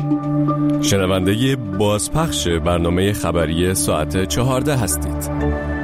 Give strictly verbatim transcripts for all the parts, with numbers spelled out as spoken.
شنونده بازپخش برنامه خبری ساعت چهارده هستید.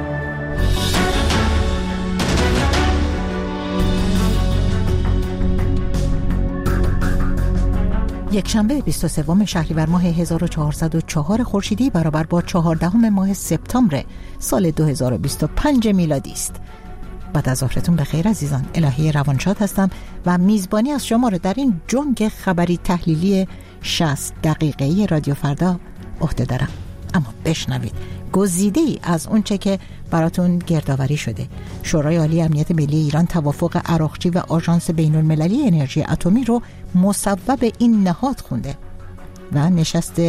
یک شنبه بیست و سوم شهریور ماه هزار و چهارصد و چهار خورشیدی برابر با چهاردهم ماه سپتامبر سال دو هزار و بیست و پنج میلادی است. بعد از ظهرتون بخیر عزیزان. الهی روانشاد هستم و میزبانی از شما رو در این جنگ خبری تحلیلی شصت دقیقه‌ای رادیو فردا عهده دارم. اما بشنوید گزیده‌ای از اون چه که براتون گردآوری شده. شورای عالی امنیت ملی ایران توافق عراقچی و آژانس بین‌المللی انرژی اتمی رو مصوب این نهاد خونده و نشست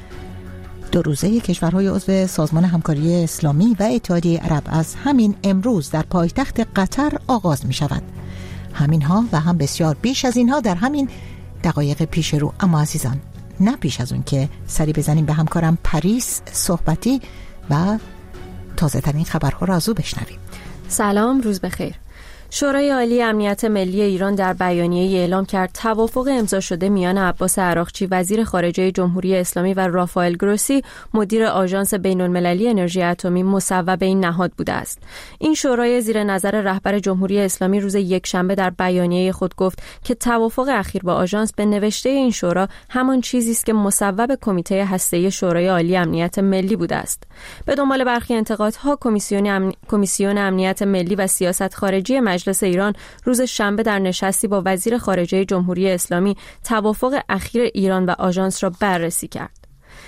دو روزه کشورهای عضو سازمان همکاری اسلامی و اتحادیه عرب از همین امروز در پایتخت قطر آغاز می شود. همینها و هم بسیار بیش از اینها در همین دقایق پیش رو. اما عزیزان، نه پیش از اون که سری بزنیم به همکارم پریس صحبتی و تازه ترین خبرها را از او بشنویم. سلام، روز بخیر. شورای عالی امنیت ملی ایران در بیانیه‌ای اعلام کرد توافق امضا شده میان عباس عراقچی وزیر خارجه جمهوری اسلامی و رافائل گروسی مدیر آژانس بین‌المللی انرژی اتمی مصوب این نهاد بوده است. این شورای زیر نظر رهبر جمهوری اسلامی روز یکشنبه در بیانیه خود گفت که توافق اخیر با آژانس به نوشته این شورا همان چیزی است که مصوب کمیته هسته‌ای شورای عالی امنیت ملی بوده است. به دنبال برخی انتقادها کمیسیون امنی... کمیسیون امنیت ملی و سیاست خارجی مجلس ایران روز شنبه در نشستی با وزیر خارجه جمهوری اسلامی توافق اخیر ایران و آژانس را بررسی کرد.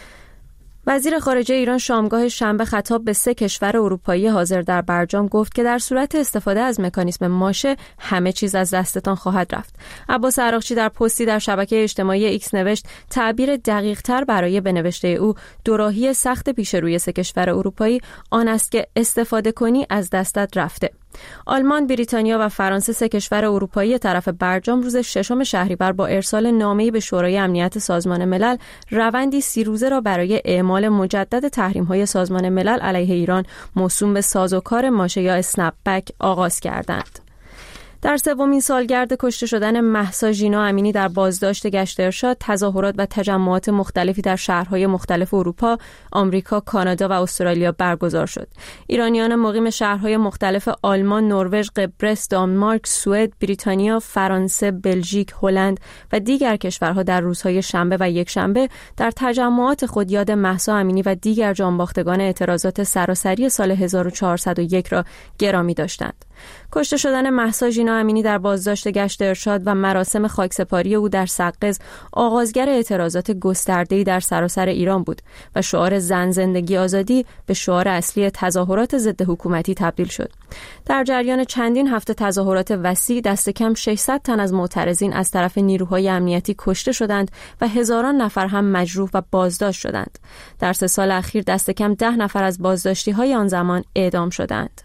وزیر خارجه ایران شامگاه شنبه خطاب به سه کشور اروپایی حاضر در برجام گفت که در صورت استفاده از مکانیزم ماشه همه چیز از دستتان خواهد رفت. عباس عراقچی در پستی در شبکه اجتماعی ایکس نوشت تعبیر دقیق‌تر برای بنوشته او دوراهی سخت پیش روی سه کشور اروپایی آن است که استفاده کنی از دستت رفته. آلمان، بریتانیا و فرانسه سه کشور اروپایی طرف برجام روز ششم شهریور با ارسال نامه‌ای به شورای امنیت سازمان ملل روندی سی روزه را برای اعمال مجدد تحریم‌های سازمان ملل علیه ایران موسوم به سازوکار ماشه یا اسنپ بک آغاز کردند. در سومین سالگرد کشته شدن مهسا ژینا امینی در بازداشت گشت ارشاد، تظاهرات و تجمعات مختلفی در شهرهای مختلف اروپا، آمریکا، کانادا و استرالیا برگزار شد. ایرانیان مقیم شهرهای مختلف آلمان، نروژ، قبرس، دانمارک، سوئد، بریتانیا، فرانسه، بلژیک، هلند و دیگر کشورها در روزهای شنبه و یکشنبه در تجمعات خود یاد مهسا امینی و دیگر جانباختگان اعتراضات سراسری سال هزار و چهارصد و یک را گرامی داشتند. کشته شدن مهسا ژینا امینی در بازداشت گشت ارشاد و مراسم خاکسپاری او در سقز آغازگر اعتراضات گسترده‌ای در سراسر ایران بود و شعار زن زندگی آزادی به شعار اصلی تظاهرات ضد حکومتی تبدیل شد. در جریان چندین هفته تظاهرات وسیع دست کم ششصد تن از معترضین از طرف نیروهای امنیتی کشته شدند و هزاران نفر هم مجروح و بازداشت شدند. در سه سال اخیر دست کم ده نفر از بازداشتی‌های آن زمان اعدام شدند.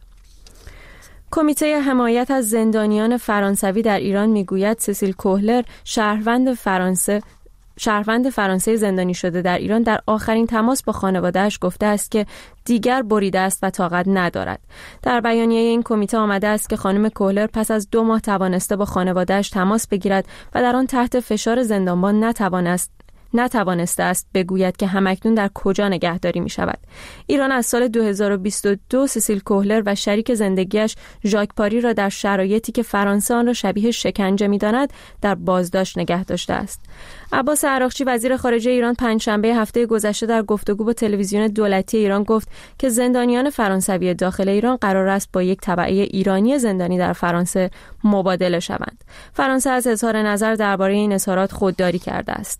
کمیته حمایت از زندانیان فرانسوی در ایران میگوید سیسیل کوهلر شهروند فرانسه شهروند فرانسه زندانی شده در ایران در آخرین تماس با خانواده‌اش گفته است که دیگر بریده است و طاقت ندارد. در بیانیه این کمیته آمده است که خانم کوهلر پس از دو ماه توانسته با خانواده‌اش تماس بگیرد و در آن تحت فشار زندانبان نتوانست نتوانسته است بگوید که همکنون در کجا نگهداری می شود. ایران از سال دو هزار و بیست و دو سیسیل کوهلر و شریک زندگیش ژاک پاری را در شرایطی که فرانسه آن را شبیه شکنجه می داند در بازداشت نگه داشته است. عباس عراقچی وزیر خارجه ایران پنجشنبه هفته گذشته در گفتگو با تلویزیون دولتی ایران گفت که زندانیان فرانسوی داخل ایران قرار است با یک تبعه ایرانی زندانی در فرانسه مبادله شوند. فرانسه از اظهار نظر درباره این اظهارات خودداری کرده است.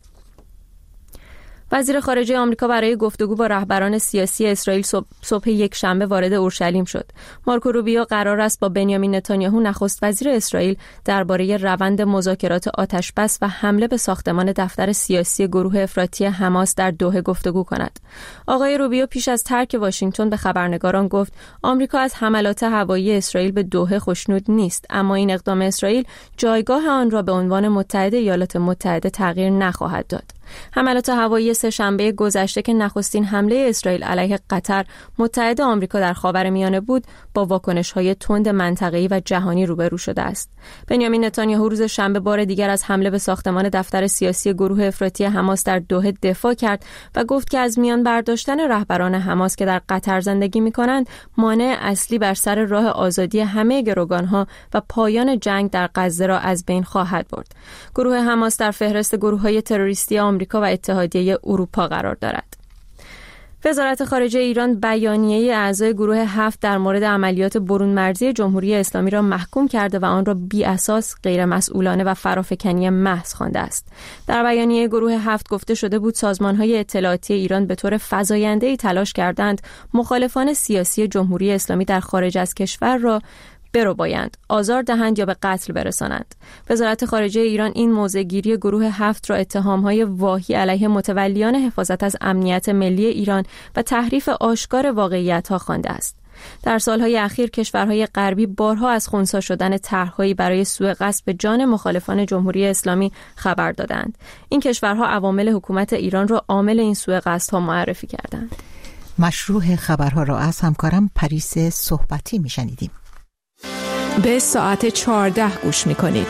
وزیر خارجه آمریکا برای گفتگو با رهبران سیاسی اسرائیل صبح, صبح یک شنبه وارد اورشلیم شد. مارکو روبیو قرار است با بنیامین نتانیاهو نخست وزیر اسرائیل درباره روند مذاکرات آتشبس و حمله به ساختمان دفتر سیاسی گروه افراطی حماس در دوحه گفتگو کند. آقای روبیو پیش از ترک واشنگتن به خبرنگاران گفت آمریکا از حملات هوایی اسرائیل به دوحه خوشنود نیست، اما این اقدام اسرائیل جایگاه آن را به عنوان متحد ایالات متحده تغییر نخواهد داد. حملات هوایی سه‌شنبه گذشته که نخستین حمله اسرائیل علیه قطر متحد آمریکا در خاورمیانه بود، با واکنش‌های تند منطقه‌ای و جهانی روبرو شده است. بنیامین نتانیاهو روز شنبه بار دیگر از حمله به ساختمان دفتر سیاسی گروه افراطی حماس در دوحه دفاع کرد و گفت که از میان برداشتن رهبران حماس که در قطر زندگی می‌کنند، مانع اصلی بر سر راه آزادی همه گروگان‌ها و پایان جنگ در غزه را از بین خواهد برد. گروه حماس در فهرست گروه‌های تروریستی آمریکا و اتحادیه اروپا قرار دارد. وزارت خارجه ایران بیانیه اعضای گروه هفت در مورد عملیات برون مرزی جمهوری اسلامی را محکوم کرده و آن را بی اساس، غیر مسئولانه و فرافکنی محض خوانده است. در بیانیه گروه هفت گفته شده بود سازمان‌های اطلاعاتی ایران به طور فزاینده‌ای تلاش کردند مخالفان سیاسی جمهوری اسلامی در خارج از کشور را برو بایند، آزار دهند یا به قتل برسانند. وزارت خارجه ایران این موضع‌گیری گروه هفت را اتهام‌های واهی علیه متولیان حفاظت از امنیت ملی ایران و تحریف آشکار واقعیت‌ها خوانده است. در سالهای اخیر کشورهای غربی بارها از خنثی شدن طرح‌هایی برای سوء قصد به جان مخالفان جمهوری اسلامی خبر دادند. این کشورها عوامل حکومت ایران را عامل این سوء قصدها معرفی کردند. مشروع خبرها را از همکارم پریس صحبتی میشنیدیم. به ساعت چهارده گوش میکنید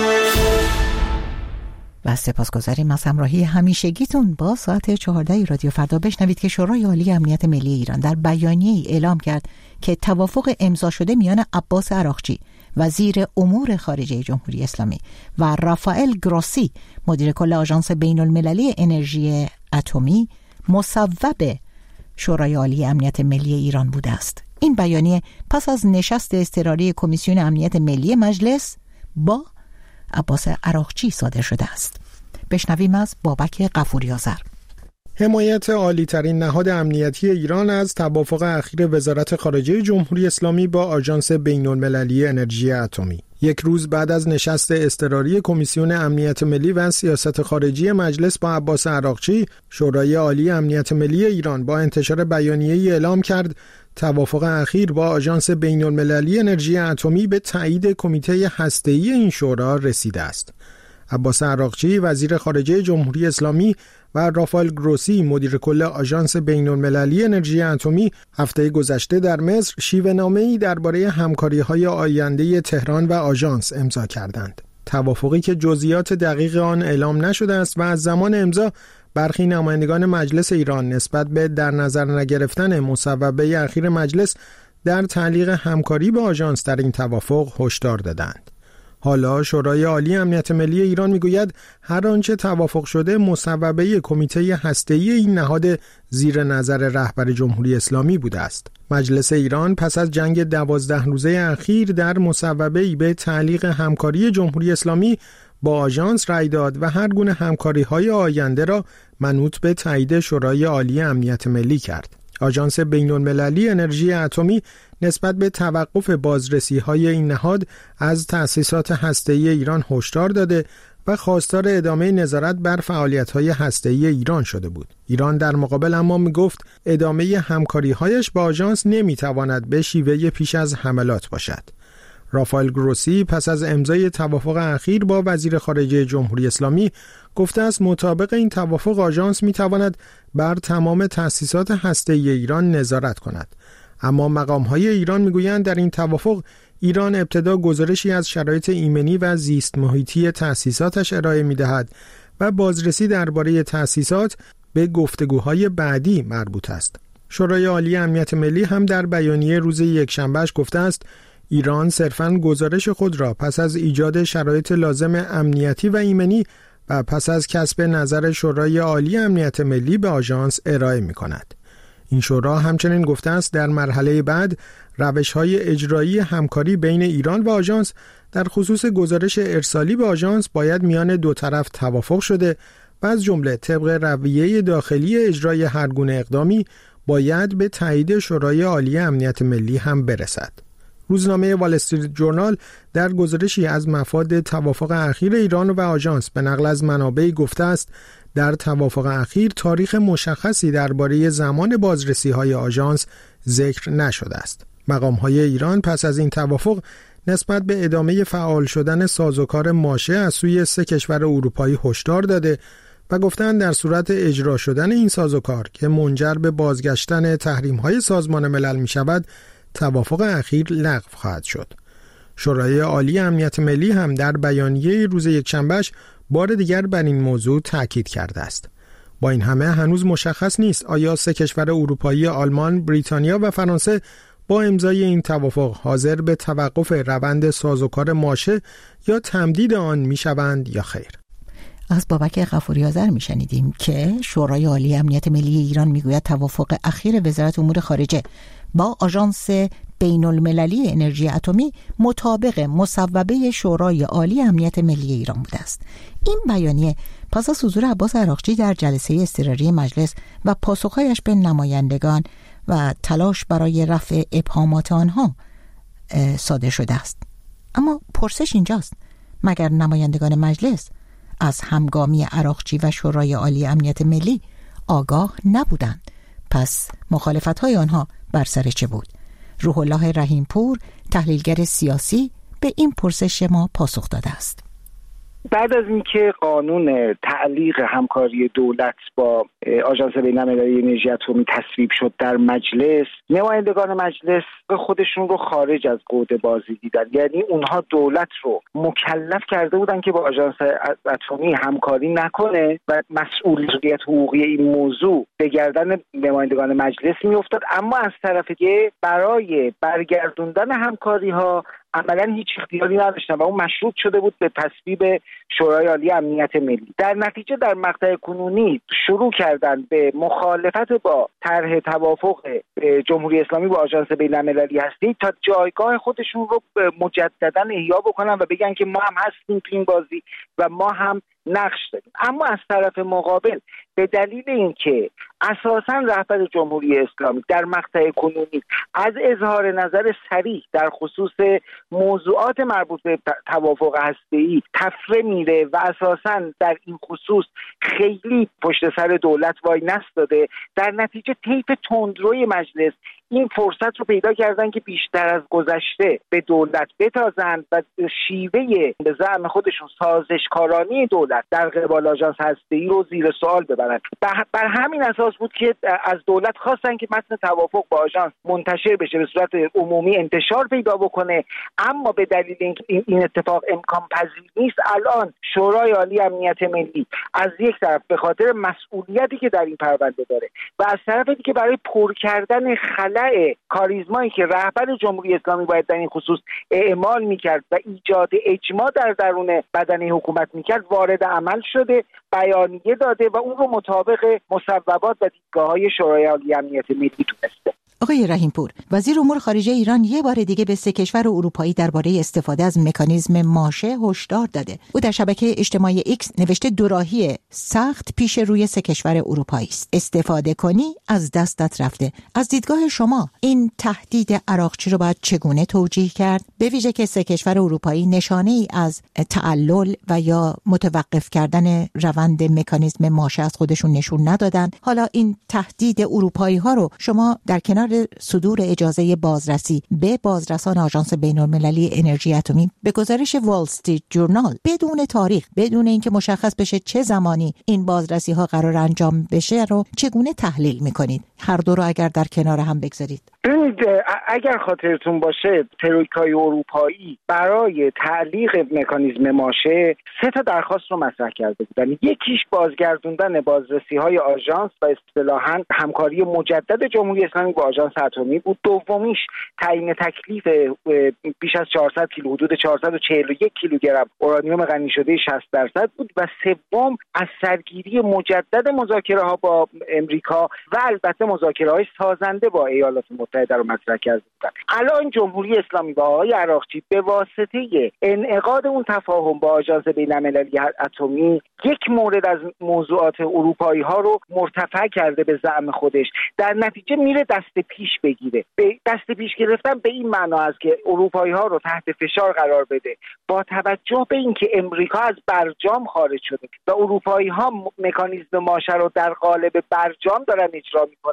و سپاسگزاریم از همراهی همیشگیتون با ساعت چهارده رادیو فردا. بشنوید که شورای عالی امنیت ملی ایران در بیانیه‌ای اعلام کرد که توافق امضا شده میان عباس عراقچی وزیر امور خارجه جمهوری اسلامی و رافائل گروسی مدیر کل آژانس بین المللی انرژی اتمی مصوب شورای عالی امنیت ملی ایران بوده است. این بیانیه پس از نشست اضطراری کمیسیون امنیت ملی مجلس با عباس عراقچی صادر شده است. بشنویم از بابک غفوری آذر. حمایت عالی‌ترین نهاد امنیتی ایران از توافق اخیر وزارت خارجه جمهوری اسلامی با آژانس بین المللی انرژی اتمی. یک روز بعد از نشست اضطراری کمیسیون امنیت ملی و سیاست خارجی مجلس با عباس عراقچی، شورای عالی امنیت ملی ایران با انتشار بیانیه‌ای اعلام کرد توافق اخیر با آژانس بین المللی انرژی اتمی به تایید کمیته هسته‌ای این شورا رسیده است. عباس عراقچی وزیر خارجه جمهوری اسلامی و رافائل گروسی مدیر کل آژانس بین المللی انرژی اتمی هفته گذشته در مصر شیوه‌نامه‌ای درباره همکاری‌های آینده تهران و آژانس امضا کردند. توافقی که جزئیات دقیق آن اعلام نشده است و از زمان امضا برخی نمایندگان مجلس ایران نسبت به در نظر نگرفتن مصوبه اخیر مجلس در تعلیق همکاری با آژانس در این توافق هشدار دادند. حالا شورای عالی امنیت ملی ایران میگوید هر آنچه توافق شده مصوبه کمیته هسته‌ای این نهاد زیر نظر رهبر جمهوری اسلامی بوده است. مجلس ایران پس از جنگ دوازده روزه اخیر در مصوبه‌ای به تعلیق همکاری جمهوری اسلامی با آژانس رأی داد و هر گونه همکاری‌های آینده را منوط به تایید شورای عالی امنیت ملی کرد. آژانس بین المللی انرژی اتمی نسبت به توقف بازرسی‌های این نهاد از تأسیسات هسته‌ای ایران هشدار داده و خواستار ادامه نظارت بر فعالیت‌های هسته‌ای ایران شده بود. ایران در مقابل اما می‌گفت ادامه همکاری‌هایش با آژانس نمی‌تواند به شیوه پیش از حملات باشد. رافائل گروسی پس از امضای توافق اخیر با وزیر خارجه جمهوری اسلامی گفته است مطابق این توافق آژانس می‌تواند بر تمام تأسیسات هسته‌ای ایران نظارت کند. اما مقام‌های ایران می‌گویند در این توافق ایران ابتدا گزارشی از شرایط ایمنی و زیست محیطی تأسیساتش ارائه می‌دهد و بازرسی درباره تأسیسات به گفتگوهای بعدی مربوط است. شورای عالی امنیت ملی هم در بیانیه روز یکشنبهش گفته است ایران صرفاً گزارش خود را پس از ایجاد شرایط لازم امنیتی و ایمنی و پس از کسب نظر شورای عالی امنیت ملی به آژانس ارائه می‌کند. این شورا همچنین گفته است در مرحله بعد روش‌های اجرایی همکاری بین ایران و آژانس در خصوص گزارش ارسالی به آژانس باید میان دو طرف توافق شده و از جمله طبق رویه داخلی اجرای هر گونه اقدامی باید به تایید شورای عالی امنیت ملی هم برسد. روزنامه وال استریت جورنال در گزارشی از مفاد توافق اخیر ایران و آژانس به نقل از منابعی گفته است در توافق اخیر تاریخ مشخصی درباره زمان بازرسی‌های آژانس ذکر نشده است. مقام‌های ایران پس از این توافق نسبت به ادامه فعال شدن سازوکار ماشه از سوی سه کشور اروپایی هشدار داده و گفتند در صورت اجرا شدن این سازوکار که منجر به بازگشتن تحریم‌های سازمان ملل می‌شود، توافق اخیر لغو خواهد شد. شورای عالی امنیت ملی هم در بیانیه روز یکشنبهش بار دیگر بر این موضوع تاکید کرده است. با این همه هنوز مشخص نیست آیا سه کشور اروپایی آلمان، بریتانیا و فرانسه با امضای این توافق حاضر به توقف روند سازوکار ماشه یا تمدید آن میشوند یا خیر. از بابک غفوری آذر میشنیدیم که شورای عالی امنیت ملی ایران میگوید توافق اخیر وزارت امور خارجه با آژانس بین المللی انرژی اتمی مطابق مصوبه شورای عالی امنیت ملی ایران بوده است. این بیانیه پس از حضور عباس عراقچی در جلسه اضطراری مجلس و پاسخهایش به نمایندگان و تلاش برای رفع ابهامات آنها صادر شده است. اما پرسش اینجاست، مگر نمایندگان مجلس از همگامی عراقچی و شورای عالی امنیت ملی آگاه نبودند؟ پس مخالفت‌های آنها بر سر چه بود؟ روح الله رحیمپور، تحلیلگر سیاسی، به این پرسش ما پاسخ داده است. بعد از اینکه قانون تعلیق همکاری دولت با آژانس بین‌المللی انرژی اتمی تصویب شد در مجلس، نمایندگان مجلس خودشون رو خارج از گود بازی دیدن. یعنی اونها دولت رو مکلف کرده بودن که با آژانس اتمی همکاری نکنه و مسئولیت حقوقی این موضوع به گردن نمایندگان مجلس میافتاد، اما از طرف دیگه برای برگردوندن همکاری ها عملاً هیچ اختیاری نداشتن و اون مشروط شده بود به تصویب شورای عالی امنیت ملی. در نتیجه در مقطع کنونی شروع کردن به مخالفت با طرح توافق جمهوری اسلامی با آژانس بین‌المللی هستی تا جایگاه خودشون رو مجدداً احیا بکنن و بگن که ما هم هستیم تو این بازی و ما هم نقش داریم. اما از طرف مقابل به دلیل اینکه اساساً رهبر جمهوری اسلامی در مقطع کنونی از اظهار نظر صریح در خصوص موضوعات مربوط به توافق هسته‌ای تفره میره و اساساً در این خصوص خیلی پشت سر دولت وای نستاده، در نتیجه طیف تندروی مجلس این فرصت رو پیدا کردن که بیشتر از گذشته به دولت بتازند و شیوه به زعم خودشون سازشکارانی دولت در قبال آژانس هسته‌ای رو زیر سوال ببرن. بر همین اساس بود که از دولت خواستن که متن توافق با آژانس منتشر بشه، به صورت عمومی انتشار پیدا بکنه، اما به دلیل اینکه این اتفاق امکان پذیر نیست، الان شورای عالی امنیت ملی از یک طرف به خاطر مسئولیتی که در این پرونده داره و از طرف دیگه برای پر کردن خلأ کاریزمایی که رهبر جمهوری اسلامی باید در این خصوص اعمال میکرد و ایجاد اجماع در درون بدنه حکومت میکرد وارد عمل شده، بیانیه داده و اون رو مطابق مصوبات و دیدگاه‌های شورای عالی امنیت ملی تونسته. آقای رحیمپور، وزیر امور خارجه ایران یه بار دیگه به سه کشور اروپایی درباره استفاده از مکانیزم ماشه هشدار داده. او در شبکه اجتماعی ایکس نوشته دوراهی سخت پیش روی سه کشور اروپایی است. استفاده کنی از دستت رفته. از دیدگاه شما این تهدید عراقچی رو باید چگونه توجیه کرد؟ به ویژه که سه کشور اروپایی نشانه‌ای از تعلل و یا متوقف کردن روند مکانیزم ماشه از خودشون نشون ندادن. حالا این تهدید اروپایی ها رو شما در کنار صدور اجازه بازرسی به بازرسان آژانس بین‌المللی انرژی اتمی به گزارش وال استریت جورنال بدون تاریخ، بدون اینکه مشخص بشه چه زمانی این بازرسی ها قرار انجام بشه رو چگونه تحلیل میکنید؟ هر دو رو اگر در کنار هم بگذارید. ببینید، اگر خاطرتون باشه ترویکای اروپایی برای تعلیق مکانیزم ماشه سه تا درخواست رو مطرح کرده بودن. یکیش بازگردوندن بازرسی های آژانس و اصطلاحاً همکاری مجدد جمهوری اسلامی با آژانس اتمی بود. دومیش تعیین تکلیف بیش از چهارصد کیلو، حدود چهارصد و چهل و یک کیلوگرم اورانیوم غنی شده شصت درصد بود و سوم از سرگیری مجدد مذاکره ها با امریکا و البته مذاکره های سازنده با ایالات متحده رو مطرح کرده بودن. الان جمهوری اسلامی با آقای عراقچی به واسطه انعقاد اون تفاهم با آژانس بین‌المللی اتمی یک مورد از موضوعات اروپایی ها رو مرتفع کرده به زعم خودش، در نتیجه میره دست پیش بگیره. به دست پیش گرفتن به این معنا است که اروپایی ها رو تحت فشار قرار بده با توجه به اینکه امریکا از برجام خارج شده و اروپایی ها مکانیزم ماشه رو در قالب برجام دارن اجرا میکنن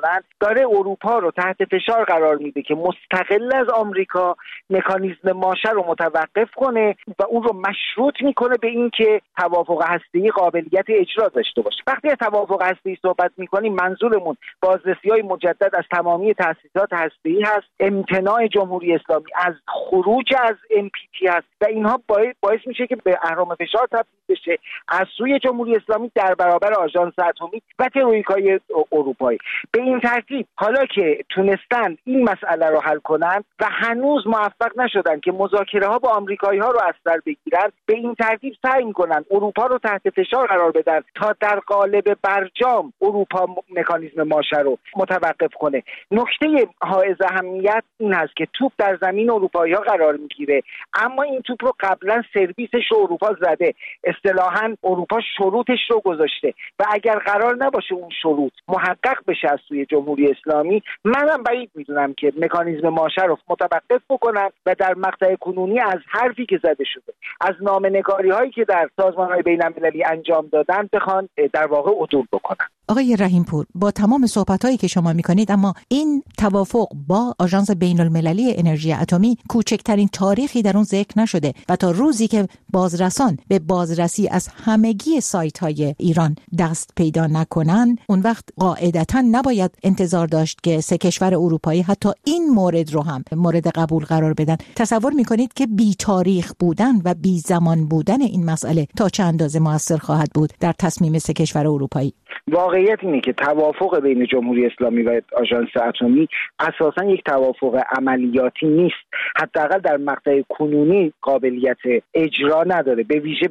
میکنن داره اروپا رو تحت فشار قرار میده که مستقل از آمریکا مکانیزم ماشه رو متوقف کنه و اون رو مشروط میکنه به این که توافق هسته‌ای قابلیت اجرا داشته باشه. وقتی از توافق هسته‌ای صحبت میکنیم منظورمون بازرسی‌های مجدد از تمامی تأسیسات هسته‌ای هست، امتناع جمهوری اسلامی از خروج از ام پی تی هست و اینها باعث میشه که به اهرام فشار تبدیل بشه از سوی جمهوری اسلامی در برابر آژانس اتمی و ترویکای اروپایی. به این ترتیب حالا که تونستن این مسئله رو حل کنن و هنوز موفق نشدن که مذاکره ها با آمریکایی ها رو از سر بگیرن، به این ترتیب سعی میکنن اروپا رو تحت فشار قرار بدن تا در قالب برجام اروپا مکانیزم ماشه رو متوقف کنه. نکته حائز اهمیت این هست که توپ در زمین اروپایی ها قرار میگیره، اما این توپ رو قبلا سرویسش رو اروپا زده، اصطلاحاً اروپا شروطش رو گذاشته و اگر قرار نباشه اون شروط محقق بشه از سوی جمهوری اسلامی، منم بعید میدونم که مکانیزم ماشه رو متوقف بکنن و در مقطع کنونی از حرفی که زده شده، از نامه‌نگاری هایی که در سازمان‌های بین‌المللی انجام دادن بخوان در واقع عدول بکنن. آقای رحیم پور، با تمام صحبت‌هایی که شما می‌کنید، اما این توافق با آژانس بین‌المللی انرژی اتمی کوچکترین تاریخی در اون ذکر نشده و تا روزی که بازرسان به بازرسی از همگی سایت‌های ایران دست پیدا نکنن، اون وقت قاعدتاً نباید انتظار داشت که سه کشور اروپایی حتی این مورد رو هم مورد قبول قرار بدن. تصور می‌کنید که بی تاریخ بودن و بی زمان بودن این مسئله تا چه اندازه مؤثر خواهد بود در تصمیم سه کشور اروپایی؟ واقعیت اینه که توافق بین جمهوری اسلامی و آژانس اتمی اساساً یک توافق عملیاتی نیست، حداقل در مقطع کنونی قابلیت اجرا نداره. به ویژه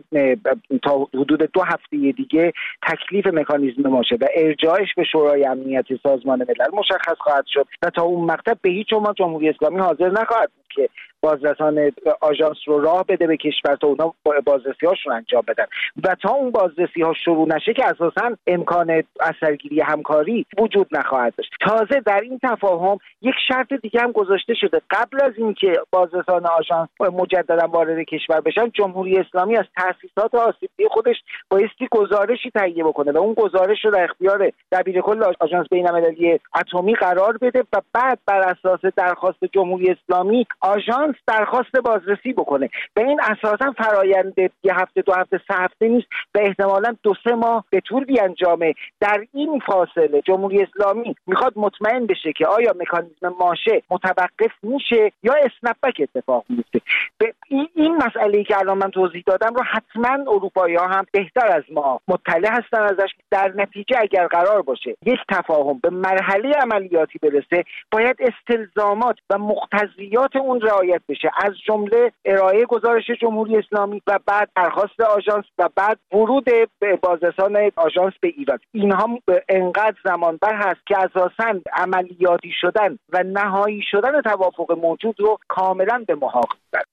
تا حدود دو هفته دیگه تکلیف مکانیزم ماشه و ارجاعش به شورای امنیت سازمان ملل مشخص خواهد شد و تا اون مقطع به هیچ عنوان جمهوری اسلامی حاضر نخواهد بود که بازرسان آژانس رو راه بده به کشور تا اونا بازرسی هاشون انجام بدن و تا اون بازرسی ها شروع نشه که اساساً امکان اثرگیری همکاری وجود نخواهد داشت. تازه در این تفاهم یک شرط دیگه هم گذاشته شده، قبل از اینکه بازرسان آژانس مجددا وارد کشور بشن، جمهوری اسلامی از تأسیسات آسیب‌دیده خودش بایستی گزارشی تهیه بکنه و اون گزارش رو در اختیار دبیرکل آژانس بین‌المللی اتمی قرار بده و بعد بر اساس درخواست جمهوری اسلامی آژانس درخواست بازرسی بکنه. به این اساسا فرآیند یه هفته دو هفته سه هفته نیست و احتمالاً دو سه ماه به طول بیانجامه. در این فاصله جمهوری اسلامی میخواد مطمئن بشه که آیا مکانیزم ماشه متوقف میشه یا اسنپبک اتفاق میفته. به این مسئله‌ای که الان من توضیح دادم رو حتما اروپایی‌ها هم بهتر از ما مطلع هستن ازش. در نتیجه اگر قرار باشه یک تفاهم به مرحله عملیاتی برسه، باید استلزامات و مقتضیات اون رعایت بشه، از جمله ارائه گزارش جمهوری اسلامی و بعد درخواست آژانس و بعد ورود بازرسان آژانس به ایران. اینها انقدر زمان بر هست که اساساً عملیاتی شدن و نهایی شدن توافق موجود رو کاملا به محاق می‌برد.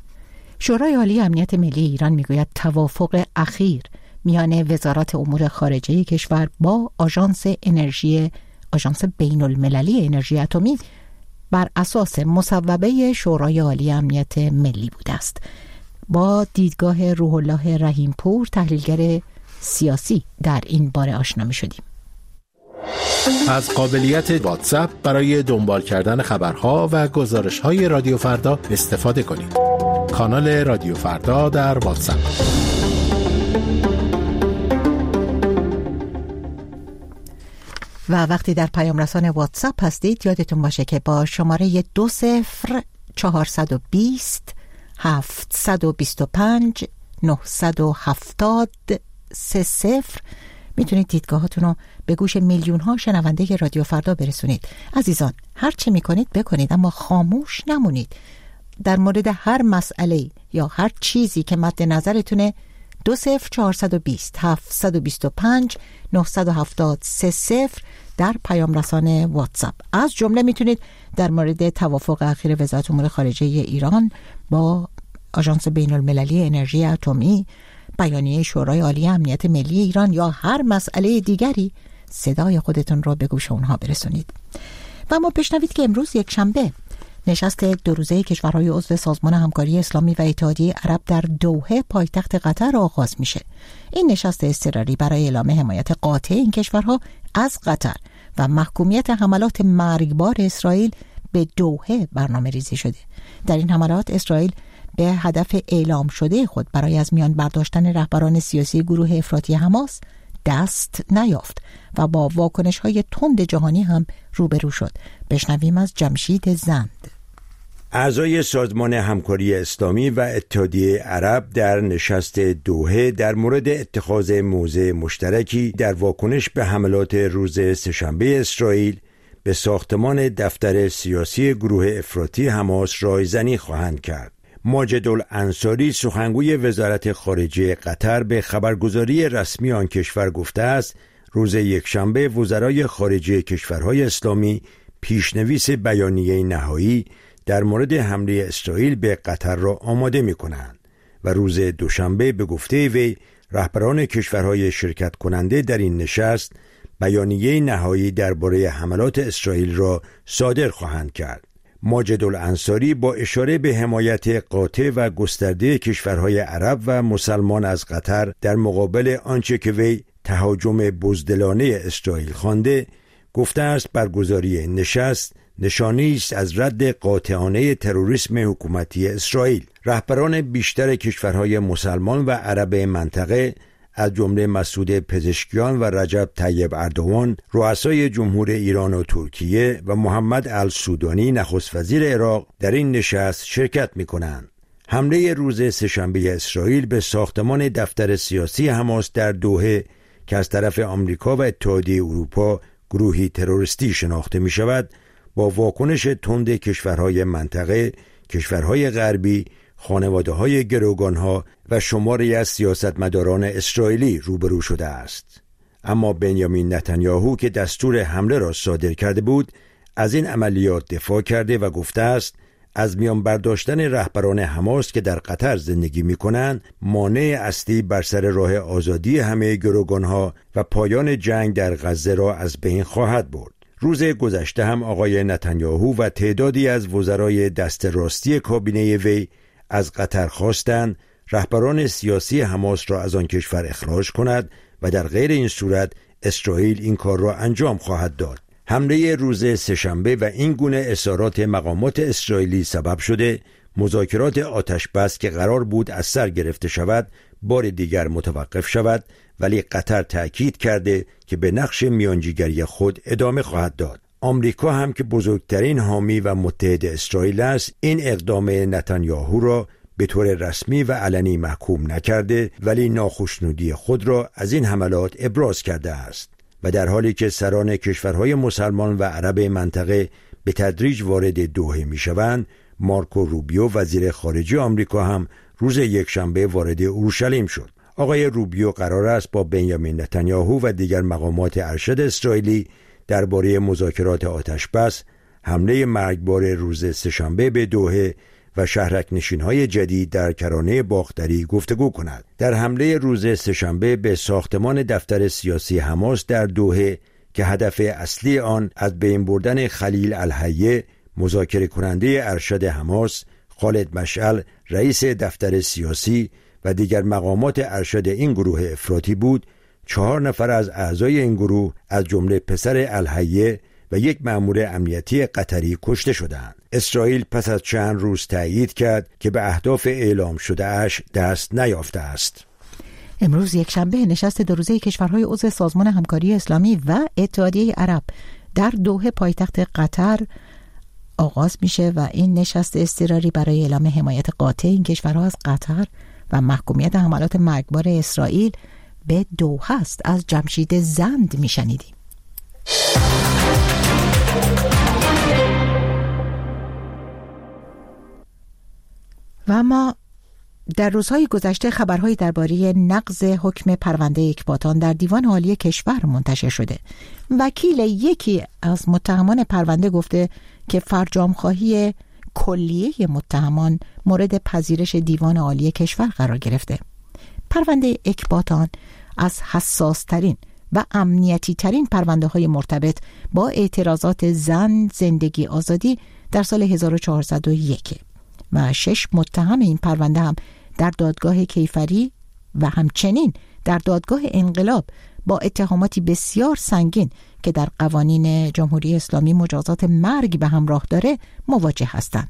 شورای عالی امنیت ملی ایران میگوید توافق اخیر میان وزارت امور خارجه کشور با آژانس انرژی آژانس بین‌المللی انرژی اتمی بر اساس مصوبه شورای عالی امنیت ملی بوده است. با دیدگاه روح الله رحیم پور، تحلیلگر سیاسی، در این باره آشنا می شدیم. از قابلیت واتساپ برای دنبال کردن خبرها و گزارش‌های رادیو فردا استفاده کنید. کانال رادیو فردا در واتساپ. و وقتی در پیام رسان واتساپ هستید، یادتون باشه که با شماره دو صفر چهارصد و بیست هفتصد و بیست و پنج نهصد و هفتاد سه صفر میتونید دیدگاهاتون رو به گوش میلیون ها شنونده رادیو فردا برسونید. عزیزان، هر چی میکنید بکنید، اما خاموش نمونید. در مورد هر مسئله یا هر چیزی که مد نظرتونه، دو صفر چهارصد و بیست هفتصد و بیست و پنج نهصد و هفتاد سه صفر در پیام رسان واتساپ. از جمله میتونید در مورد توافق اخیر وزارت امور خارجه ایران با آژانس بین‌المللی انرژی اتمی، بیانیه شورای عالی امنیت ملی ایران یا هر مسئله دیگری صدای خودتون رو به گوش اونها برسونید. و ما بشنوید که امروز یک شنبه نشست دو روزه کشورهای عضو سازمان همکاری اسلامی و اتحادیه عرب در دوحه پایتخت قطر آغاز میشه. این نشست اضطراری برای اعلام حمایت قاطع این کشورها از قطر و محکومیت حملات مرگبار اسرائیل به دوحه برنامه ریزی شده. در این حملات اسرائیل به هدف اعلام شده خود برای از میان برداشتن رهبران سیاسی گروه افراطی حماس دست نیافت و با واکنش‌های تند جهانی هم روبرو شد. بشنویم از جمشید زند. اعضای سازمان همکاری اسلامی و اتحادیه عرب در نشست دوحه در مورد اتخاذ موضع مشترکی در واکنش به حملات روز سه‌شنبه اسرائیل به ساختمان دفتر سیاسی گروه افراطی حماس رایزنی خواهند کرد. ماجد الانصاری سخنگوی وزارت خارجه قطر به خبرگزاری رسمی آن کشور گفته است روز یکشنبه وزرای خارجه کشورهای اسلامی پیشنویس بیانیه نهایی در مورد حمله اسرائیل به قطر را آماده می کنند و روز دوشنبه به گفته وی رهبران کشورهای شرکت کننده در این نشست بیانیه نهایی درباره حملات اسرائیل را صادر خواهند کرد. ماجد الانصاری با اشاره به حمایت قاطع و گسترده کشورهای عرب و مسلمان از قطر در مقابل آنچه که وی تهاجم بزدلانه اسرائیل خوانده، گفته است برگزاری این نشست نشانی است از رد قاطعانه تروریسم حکومتی اسرائیل. رهبران بیشتر کشورهای مسلمان و عرب منطقه از جمله مسعود پزشکیان و رجب طیب اردوان، رؤسای جمهور ایران و ترکیه و محمد السودانی نخست وزیر عراق در این نشست شرکت می‌کنند. حمله روز سه‌شنبه اسرائیل به ساختمان دفتر سیاسی حماس در دوحه که از طرف آمریکا و اتحادیه اروپا گروهی تروریستی شناخته می‌شود، با واکنش تند کشورهای منطقه، کشورهای غربی، خانواده‌های گروگان‌ها و شماری از سیاستمداران اسرائیلی روبرو شده است. اما بنیامین نتانیاهو که دستور حمله را صادر کرده بود، از این عملیات دفاع کرده و گفته است از میان برداشتن رهبران حماس که در قطر زندگی می‌کنند، مانع اصلی بر سر راه آزادی همه گروگان‌ها و پایان جنگ در غزه را از بین خواهد برد. روز گذشته هم آقای نتانیاهو و تعدادی از وزرای دست راستی کابینه وی از قطر خواستند رهبران سیاسی حماس را از آن کشور اخراج کند و در غیر این صورت اسرائیل این کار را انجام خواهد داد. حمله روز سه‌شنبه و این گونه اظهارات مقامات اسرائیلی سبب شده مذاکرات آتشبس که قرار بود از سر گرفته شود بار دیگر متوقف شود، ولی قطر تأکید کرده که به نقش میانجیگری خود ادامه خواهد داد. آمریکا هم که بزرگترین حامی و متحد اسرائیل است، این اقدام نتانیاهو را به طور رسمی و علنی محکوم نکرده، ولی ناخشنودی خود را از این حملات ابراز کرده است و در حالی که سران کشورهای مسلمان و عرب منطقه به تدریج وارد دوحه میشوند، مارکو روبیو وزیر خارجه آمریکا هم روز یکشنبه وارد اورشلیم شد. آقای روبیو قرار است با بنیامین نتانیاهو و دیگر مقامات ارشد اسرائیلی درباره مذاکرات آتشبس، حمله مرگبار روز سه‌شنبه به دوحه و شهرک‌نشین‌های جدید در کرانه باختری گفتگو کند. در حمله روز سه‌شنبه به ساختمان دفتر سیاسی حماس در دوحه که هدف اصلی آن از بین بردن خلیل الحیه، مذاکره کننده ارشد حماس، خالد مشعل رئیس دفتر سیاسی و دیگر مقامات ارشد این گروه افراطی بود، چهار نفر از اعضای این گروه از جمله پسر الحیه و یک مأمور امنیتی قطری کشته شدند. اسرائیل پس از چند روز تأیید کرد که به اهداف اعلام شده اش دست نیافته است. امروز یک شنبه نشست دو روزه کشورهای عضو سازمان همکاری اسلامی و اتحادیه عرب در دوحه پایتخت قطر آغاز میشه و این نشست اضطراری برای اعلام حمایت قاطع این کشورها از قطر و محکومیت حملات مرگبار اسرائیل به دوحه است. از جمشید زند میشنیدیم. و ما در روزهای گذشته خبرهایی درباره نقض حکم پرونده اکباتان در دیوان عالی کشور منتشر شده. وکیل یکی از متهمان پرونده گفته که فرجام‌خواهی کلیه متهمان مورد پذیرش دیوان عالی کشور قرار گرفته. پرونده اکباتان از حساس ترین و امنیتی ترین پرونده های مرتبط با اعتراضات زن زندگی آزادی در سال هزار و چهارصد و یک و شش متهم این پرونده هم در دادگاه کیفری و همچنین در دادگاه انقلاب با اتهاماتی بسیار سنگین که در قوانین جمهوری اسلامی مجازات مرگ به همراه داره مواجه هستند.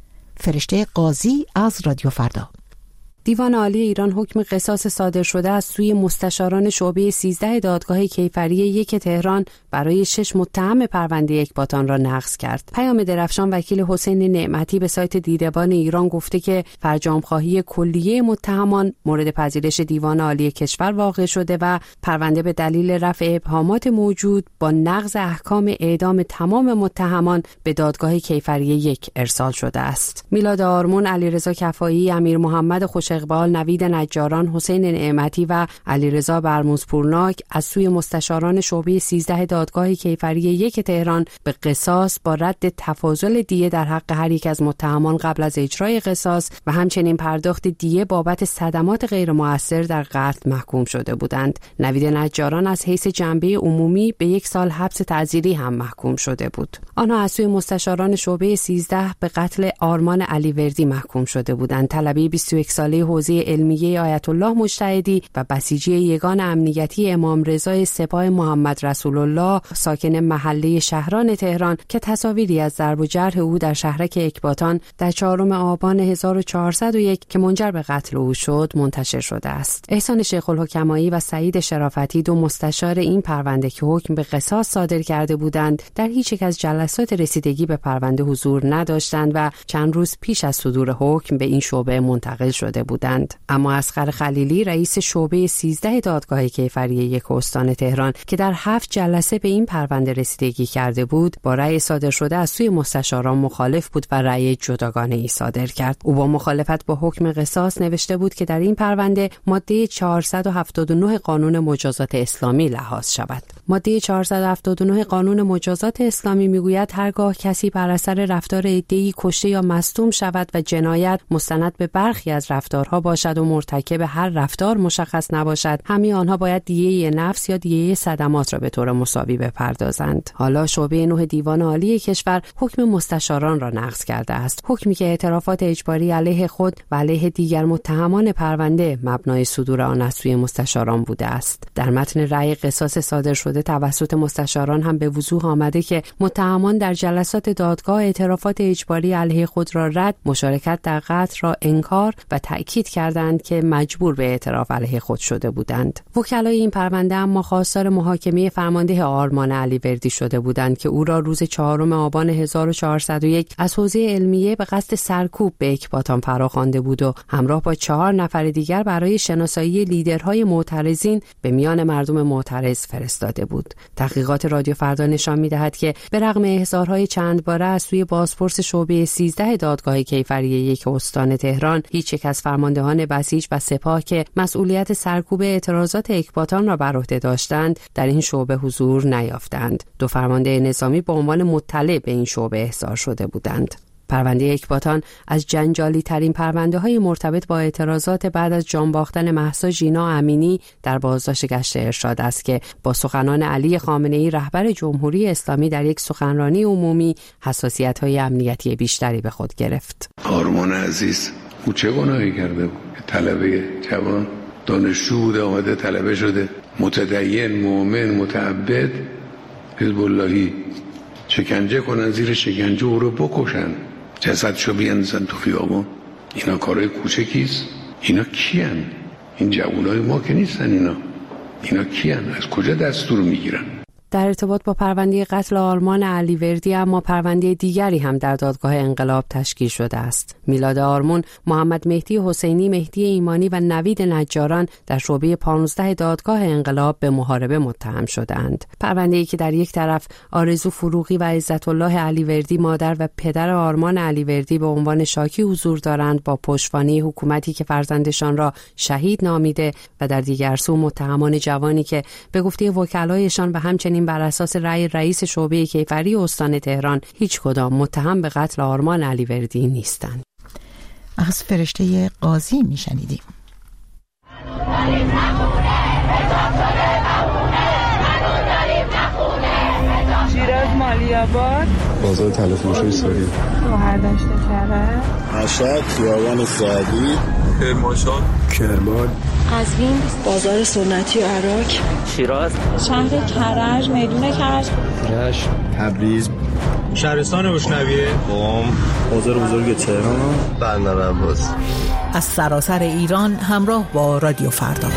فرشته قاضی از رادیو فردا. دیوان عالی ایران حکم قصاص صادر شده از سوی مستشاران شعبه سیزده دادگاه کیفری یک تهران برای شش متهم پرونده اکباتان را نقض کرد. پیام درفشان وکیل حسین نعمتی به سایت دیدبان ایران گفته که فرجام‌خواهی کلیه متهمان مورد پذیرش دیوان عالی کشور واقع شده و پرونده به دلیل رفع ابهامات موجود با نقض احکام اعدام تمام متهمان به دادگاه کیفری یک ارسال شده است. میلاد آرمون، علیرضا کفایی، امیر محمد خوش اقبال، نوید نجاران، حسین نعمتی و علیرضا برموزپورناک از سوی مستشاران شعبه سیزده دادگاه کیفری یک تهران به قصاص با رد تفاضل دیه در حق هر یک از متهمان قبل از اجرای قصاص و همچنین پرداخت دیه بابت صدمات غیر مؤثر در قتل محکوم شده بودند. نوید نجاران از حیث جنبه عمومی به یک سال حبس تعزیری هم محکوم شده بود. آنها از سوی مستشاران شعبه سیزده به قتل آرمان علیوردی محکوم شده بودند. طلبه بیست و یک ساله حوزه علمیه آیت الله مجتهدی و بسیجی یگان امنیتی امام رضای سپاه محمد رسول الله ساکن محله شهران تهران که تصاویری از ضرب و جرح او در شهرک اکباتان در چهارم آبان هزار و چهارصد و یک که منجر به قتل او شد منتشر شده است. احسان شیخ الحکمایی و سعید شرافتی، دو مستشار این پرونده که حکم به قصاص صادر کرده بودند، در هیچ یک از جلسات رسیدگی به پرونده حضور نداشتند و چند روز پیش از صدور حکم به این شعبه منتقل شده بودند. اما اصغر خلیلی، رئیس شعبه سیزده دادگاه کیفری یک استان تهران که در هفت جلسه به این پرونده رسیدگی کرده بود، با رأی صادر شده از سوی مستشاران مخالف بود و رأی جداگانه ای صادر کرد. او با مخالفت با حکم قصاص نوشته بود که در این پرونده ماده چهارصد و هفتاد و نه قانون مجازات اسلامی لحاظ شود. ماده چهارصد و هفتاد و نه قانون مجازات اسلامی میگوید هرگاه کسی بر اثر رفتار عده‌ای کشته یا مصدوم شود و جنایت مستند به برخی از رفتارها باشد و مرتکب هر رفتار مشخص نباشد، همه آنها باید دیه نفس یا دیه صدمات را به طور مساوی بپردازند. حالا شعبه نه دیوان عالی کشور حکم مستشاران را نقض کرده است. حکمی که اعترافات اجباری علیه خود و علیه دیگر متهمان پرونده مبنای صدور آن از سوی مستشاران بوده است. در متن رأی قصاص صادر شده توسط مستشاران هم به وضوح آمده که متهمان در جلسات دادگاه اعترافات اجباری علیه خود را رد، مشارکت در قتل را انکار و تأکید کردند که مجبور به اعتراف علیه خود شده بودند. وکلای این پرونده اما خواستار محاکمه فرمانده آرمان علیوردی شده بودند که او را روز چهارم آبان هزار و چهارصد و یک از حوزه علمیه به قصد سرکوب به اکباتان فراخوانده بود و همراه با چهار نفر دیگر برای شناسایی لیدرهای معترضین به میان مردم معترض فرستاده بود. تحقیقات رادیو فردا نشان می‌دهد که به رغم احضارهای چند باره از سوی بازپرس شعبه سیزده دادگاه کیفری یک استان تهران، هیچ یک از فرماندهان بسیج و سپاه که مسئولیت سرکوب اعتراضات اکباتان را بر عهده داشتند در این شعبه حضور نیافتند. دو فرمانده نظامی به عنوان مطلع به این شعبه احضار شده بودند. پرونده اکباتان از جنجالی ترین پرونده های مرتبط با اعتراضات بعد از جان باختن مهسا ژینا امینی در بازداشت گشت ارشاد است که با سخنان علی خامنه ای رهبر جمهوری اسلامی در یک سخنرانی عمومی حساسیت های امنیتی بیشتری به خود گرفت. آرمان عزیز او چه گناهی کرده بود؟ طلبه جوان دانشجو بوده، آمده طلبه شده، متدین، مؤمن، متعبد، حزب اللهی، شکنجه کنن، زیر شکنجه او رو بکشن، جسدشو بیاندازن تو خیابون. اینا کارهای کوچکیست؟ اینا کیان؟ این جوانای ما که نیستن. اینا اینا کیان؟ از کجا دستور میگیرن؟ در ارتباط با پرونده قتل آرمان علیوردی اما پرونده دیگری هم در دادگاه انقلاب تشکیل شده است. میلاد آرمون، محمد مهدی حسینی، مهدی ایمانی و نوید نجاران در شعبه پانزده دادگاه انقلاب به محاربه متهم شدند. پرونده‌ای که در یک طرف آرزو فروغی و عزت الله علیوردی مادر و پدر آرمان علیوردی به عنوان شاکی حضور دارند با پشتوانه حکومتی که فرزندشان را شهید نامیده و در دیگر سو متهمان جوانی که به گفته وکلایشان و همچنین بر اساس رأی رئیس شعبه کیفری استان تهران هیچ کدام متهم به قتل آرمان علیوردی نیستند. از فرشته قاضی میشنیدیم. شیراز مالی‌آباد، بازار تلفروشی سوری، شهردشت کرد، مشهد، خیابان سعدی، کرمانشاه، کرمان، قزوین، بازار سنتی عراق، شیراز، شهر کرج، میدون کرج، رشت، تبریز، شهرستان روشنویه، قم، بازار بزرگ تهران، بندر عباس. از سراسر ایران همراه با رادیو فردا.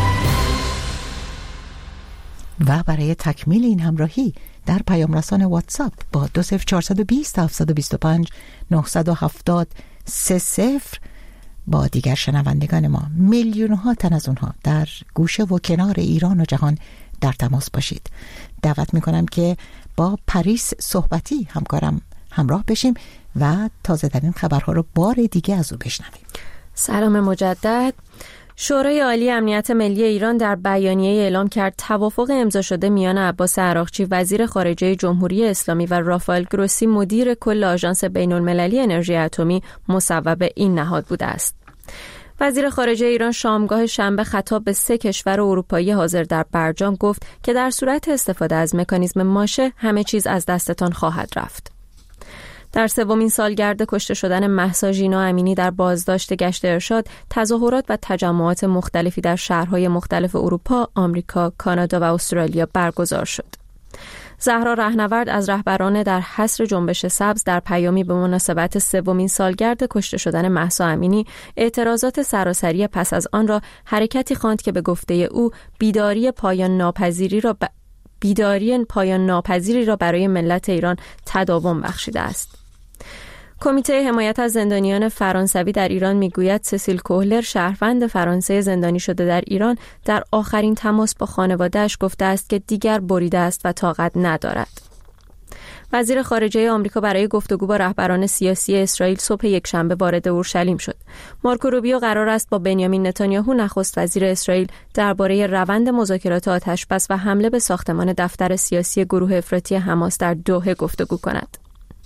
و برای تکمیل این همراهی در پیام رسان واتساپ با دو صفر چهارصد و بیست هفتصد و بیست و پنج نهصد و هفتاد سه صفر با دیگر شنوندگان ما، میلیون ها تن از اونها در گوشه و کنار ایران و جهان در تماس باشید. دعوت میکنم که با پاریس صحبتی همکارم همراه بشیم و تازه ترین خبرها رو بار دیگه از او بشنویم. سلام مجدد. شورای عالی امنیت ملی ایران در بیانیه اعلام کرد توافق امضا شده میان عباس عراقچی وزیر خارجه جمهوری اسلامی و رافائل گروسی مدیر کل آژانس بین‌المللی انرژی اتمی مصوب این نهاد بوده است. وزیر خارجه ایران شامگاه شنبه خطاب به سه کشور اروپایی حاضر در برجام گفت که در صورت استفاده از مکانیزم ماشه همه چیز از دستتان خواهد رفت. در سومین سالگرد کشته شدن مهسا ژینا امینی در بازداشت گشت ارشاد، تظاهرات و تجمعات مختلفی در شهرهای مختلف اروپا، آمریکا، کانادا و استرالیا برگزار شد. زهرا رهنورد از رهبران در حصر جنبش سبز در پیامی به مناسبت سومین سالگرد کشته شدن مهسا امینی اعتراضات سراسری پس از آن را حرکتی خواند که به گفته او بیداری پایان ناپذیری را ب... بیداری پایان ناپذیری را برای ملت ایران تداوم بخشیده است. کمیته حمایت از زندانیان فرانسوی در ایران میگوید سسیل کوهلر، شهروند فرانسه زندانی شده در ایران، در آخرین تماس با خانواده‌اش گفته است که دیگر بریده است و طاقت ندارد. وزیر خارجه آمریکا برای گفتگو با رهبران سیاسی اسرائیل صبح یکشنبه وارد اورشلیم شد. مارکو روبیو قرار است با بنیامین نتانیاهو نخست وزیر اسرائیل درباره روند مذاکرات آتشبس و حمله به ساختمان دفتر سیاسی گروه افراطی حماس در دوحه گفتگو کند.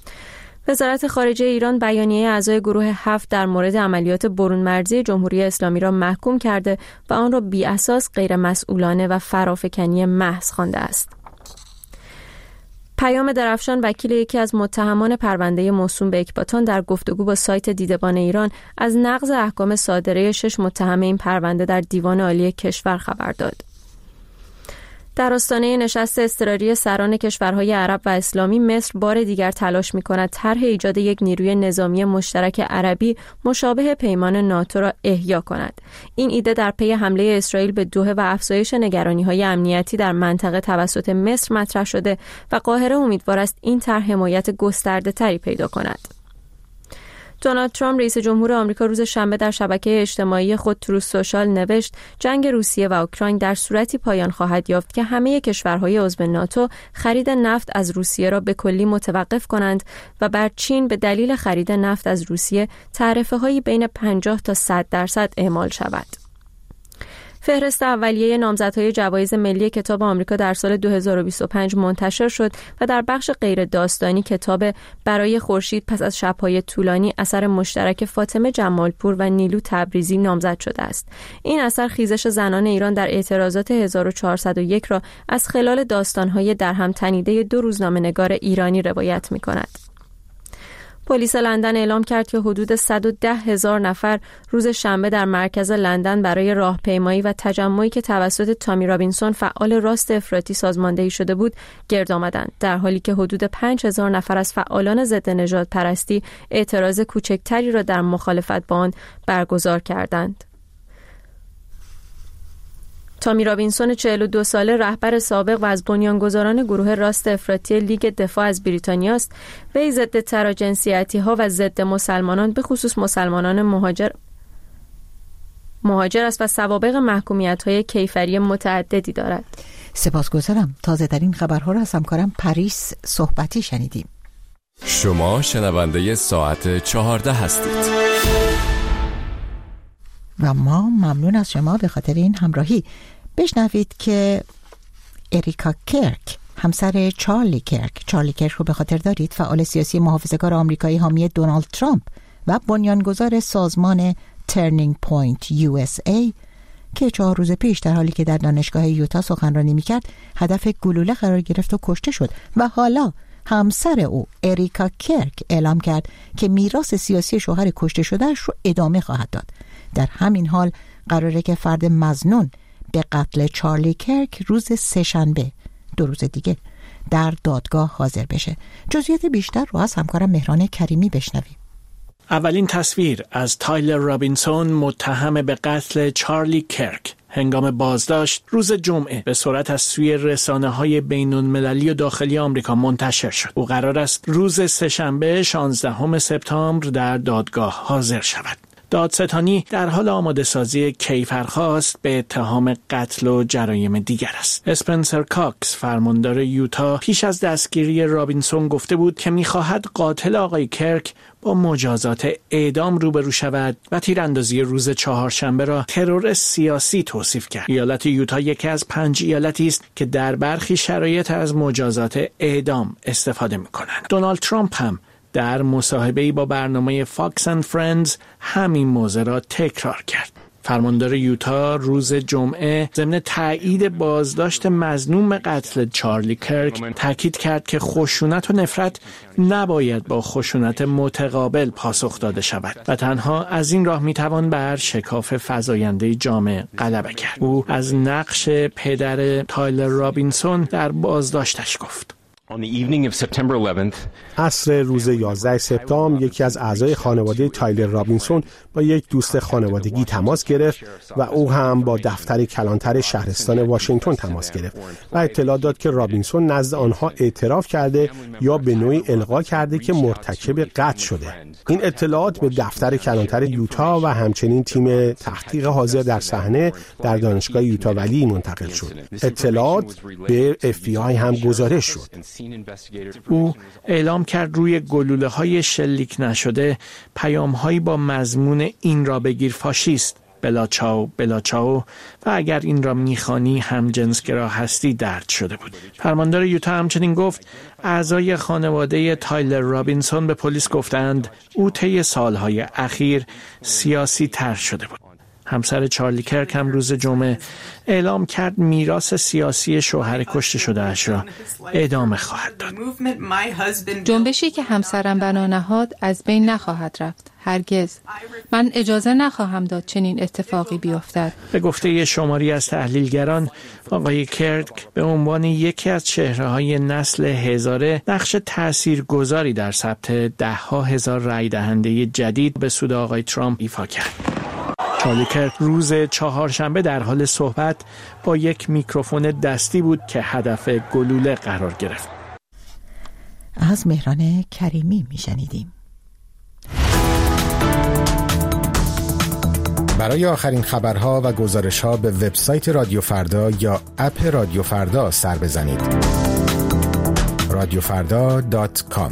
وزارت خارجه ایران بیانیه اعضای گروه هفت در مورد عملیات برون مرزی جمهوری اسلامی را محکوم کرده و آن را بی اساس، غیر مسئولانه و فرافکنی محض خوانده است. پیام درفشان، وکیل یکی از متهمان پرونده موسوم به اکباتان، در گفتگو با سایت دیدبان ایران از نقض احکام صادره شش متهم این پرونده در دیوان عالی کشور خبر داد. در آستانه نشست اضطراری سران کشورهای عرب و اسلامی، مصر بار دیگر تلاش می‌کند طرح ایجاد یک نیروی نظامی مشترک عربی مشابه پیمان ناتو را احیا کند. این ایده در پی حمله اسرائیل به دوحه و افزایش نگرانی‌های امنیتی در منطقه توسط مصر مطرح شده و قاهره امیدوار است این طرح حمایت گسترده‌تری پیدا کند. دونالد ترامپ رئیس جمهور آمریکا روز شنبه در شبکه اجتماعی خود تروث سوشال نوشت جنگ روسیه و اوکراین در صورتی پایان خواهد یافت که همه کشورهای عضو ناتو خرید نفت از روسیه را به کلی متوقف کنند و بر چین به دلیل خرید نفت از روسیه تعرفه‌هایی بین پنجاه تا صد درصد اعمال شود. فهرست اولیه نامزدهای جوایز ملی کتاب آمریکا در سال دو هزار و بیست و پنج منتشر شد و در بخش غیر داستانی کتاب برای خورشید پس از شب‌های طولانی اثر مشترک فاطمه جمالپور و نیلو تبریزی نامزد شده است. این اثر خیزش زنان ایران در اعتراضات هزار و چهارصد و یک را از خلال داستان‌های درهم تنیده دو روزنامه‌نگار ایرانی روایت می‌کند. پلیس لندن اعلام کرد که حدود صد و ده هزار نفر روز شنبه در مرکز لندن برای راهپیمایی و تجمعی که توسط تامی رابینسون فعال راست افراطی سازماندهی شده بود گرد آمدند، در حالی که حدود پنج هزار نفر از فعالان ضد نژاد پرستی اعتراض کوچکتری را در مخالفت با آن برگزار کردند. تامی رابینسون چهل و دو ساله رهبر سابق و از بنیانگذاران گروه راست افراطی لیگ دفاع از بریتانیا است. وی ضد تراجنسیتی‌ها و ضد مسلمانان به خصوص مسلمانان مهاجر مهاجر است و سوابق محکومیت‌های کیفری متعددی دارد. سپاسگزارم. تازه ترین خبرها را از همکارم پاریس صحبتی شنیدیم. شما شنونده ساعت چهارده هستید. و ما ممنون از شما به خاطر این همراهی. بشنوید که اریکا کرک، همسر چارلی کرک، چارلی کرک رو به خاطر دارید، فعال سیاسی محافظه‌کار آمریکایی حامی دونالد ترامپ و بنیانگذار سازمان ترنینگ پوینت یو اس ای که چهار روز پیش در حالی که در دانشگاه یوتا سخنرانی می‌کرد هدف گلوله قرار گرفت و کشته شد و حالا همسر او اریکا کرک اعلام کرد که میراث سیاسی شوهر کشته شده‌اش رو ادامه خواهد داد. در همین حال قراره که فرد مظنون به قتل چارلی کرک روز سه‌شنبه، دو روز دیگه، در دادگاه حاضر بشه. جزئیات بیشتر رو از همکارم مهران کریمی بشنویم. اولین تصویر از تایلر رابینسون متهم به قتل چارلی کرک هنگام بازداشت روز جمعه به سرعت از سوی رسانه‌های بین‌المللی و داخلی آمریکا منتشر شد. او قرار است روز سه‌شنبه شانزدهم سپتامبر در دادگاه حاضر شود. دادستانی در حال آماده سازی کیفرخواست به اتهام قتل و جرایم دیگر است. اسپنسر کاکس، فرماندار یوتا، پیش از دستگیری رابینسون گفته بود که می‌خواهد قاتل آقای کرک با مجازات اعدام روبرو شود و تیراندازی روز چهارشنبه را ترور سیاسی توصیف کرد. ایالت یوتا یکی از پنج ایالتی است که در برخی شرایط از مجازات اعدام استفاده می‌کنند. دونالد ترامپ هم در مصاحبه‌ای با برنامه فاکس اند فرندز همین موضوع را تکرار کرد. فرماندار یوتا روز جمعه ضمن تایید بازداشت مظنون به قتل چارلی کرک تاکید کرد که خشونت و نفرت نباید با خشونت متقابل پاسخ داده شود و تنها از این راه میتوان بر شکاف فزاینده جامعه غلبه کرد. او از نقش پدر تایلر رابینسون در بازداشتش گفت. عصر روز یازده سپتامبر یکی از اعضای خانواده تایلر رابینسون با یک دوست خانوادگی تماس گرفت و او هم با دفتر کلانتر شهرستان واشنگتن تماس گرفت و اطلاع داد که رابینسون نزد آنها اعتراف کرده یا به نوعی القا کرده که مرتکب قتل شده. این اطلاعات به دفتر کلانتر یوتا و همچنین تیم تحقیق حاضر در صحنه در دانشگاه یوتا ولی منتقل شد. اطلاعات به اف بی آی هم گزارش شد. او اعلام کرد روی گلوله‌های شلیک نشده پیام‌هایی با مضمون این را بگیر فاشیست، بلا چاو بلا چاو و اگر این را میخوانی هم جنسگرا هستی درد شده بود. فرماندار یوتا همچنین گفت اعضای خانواده تایلر رابینسون به پلیس گفتند او طی سالهای اخیر سیاسی تر شده بود. همسر چارلی کرک هم روز جمعه اعلام کرد میراث سیاسی شوهر کشته شده اش را ادامه خواهد داد. جنبشی که همسرم بنا نهاد از بین نخواهد رفت. هرگز. من اجازه نخواهم داد چنین اتفاقی بیفتد. به گفته شماری از تحلیلگران، آقای کرک به عنوان یکی از چهره‌های نسل هزاره نقش تاثیرگذاری در ثبت ده‌ها هزار رای دهنده جدید به سود آقای ترامپ ایفا کرد. چارلی کرک روز چهارشنبه در حال صحبت با یک میکروفون دستی بود که هدف گلوله قرار گرفت. از مهران کریمی میشنیدیم. برای آخرین خبرها و گزارش‌ها به وبسایت رادیو فردا یا اپ رادیو فردا سر بزنید. رادیو فردا دات کام.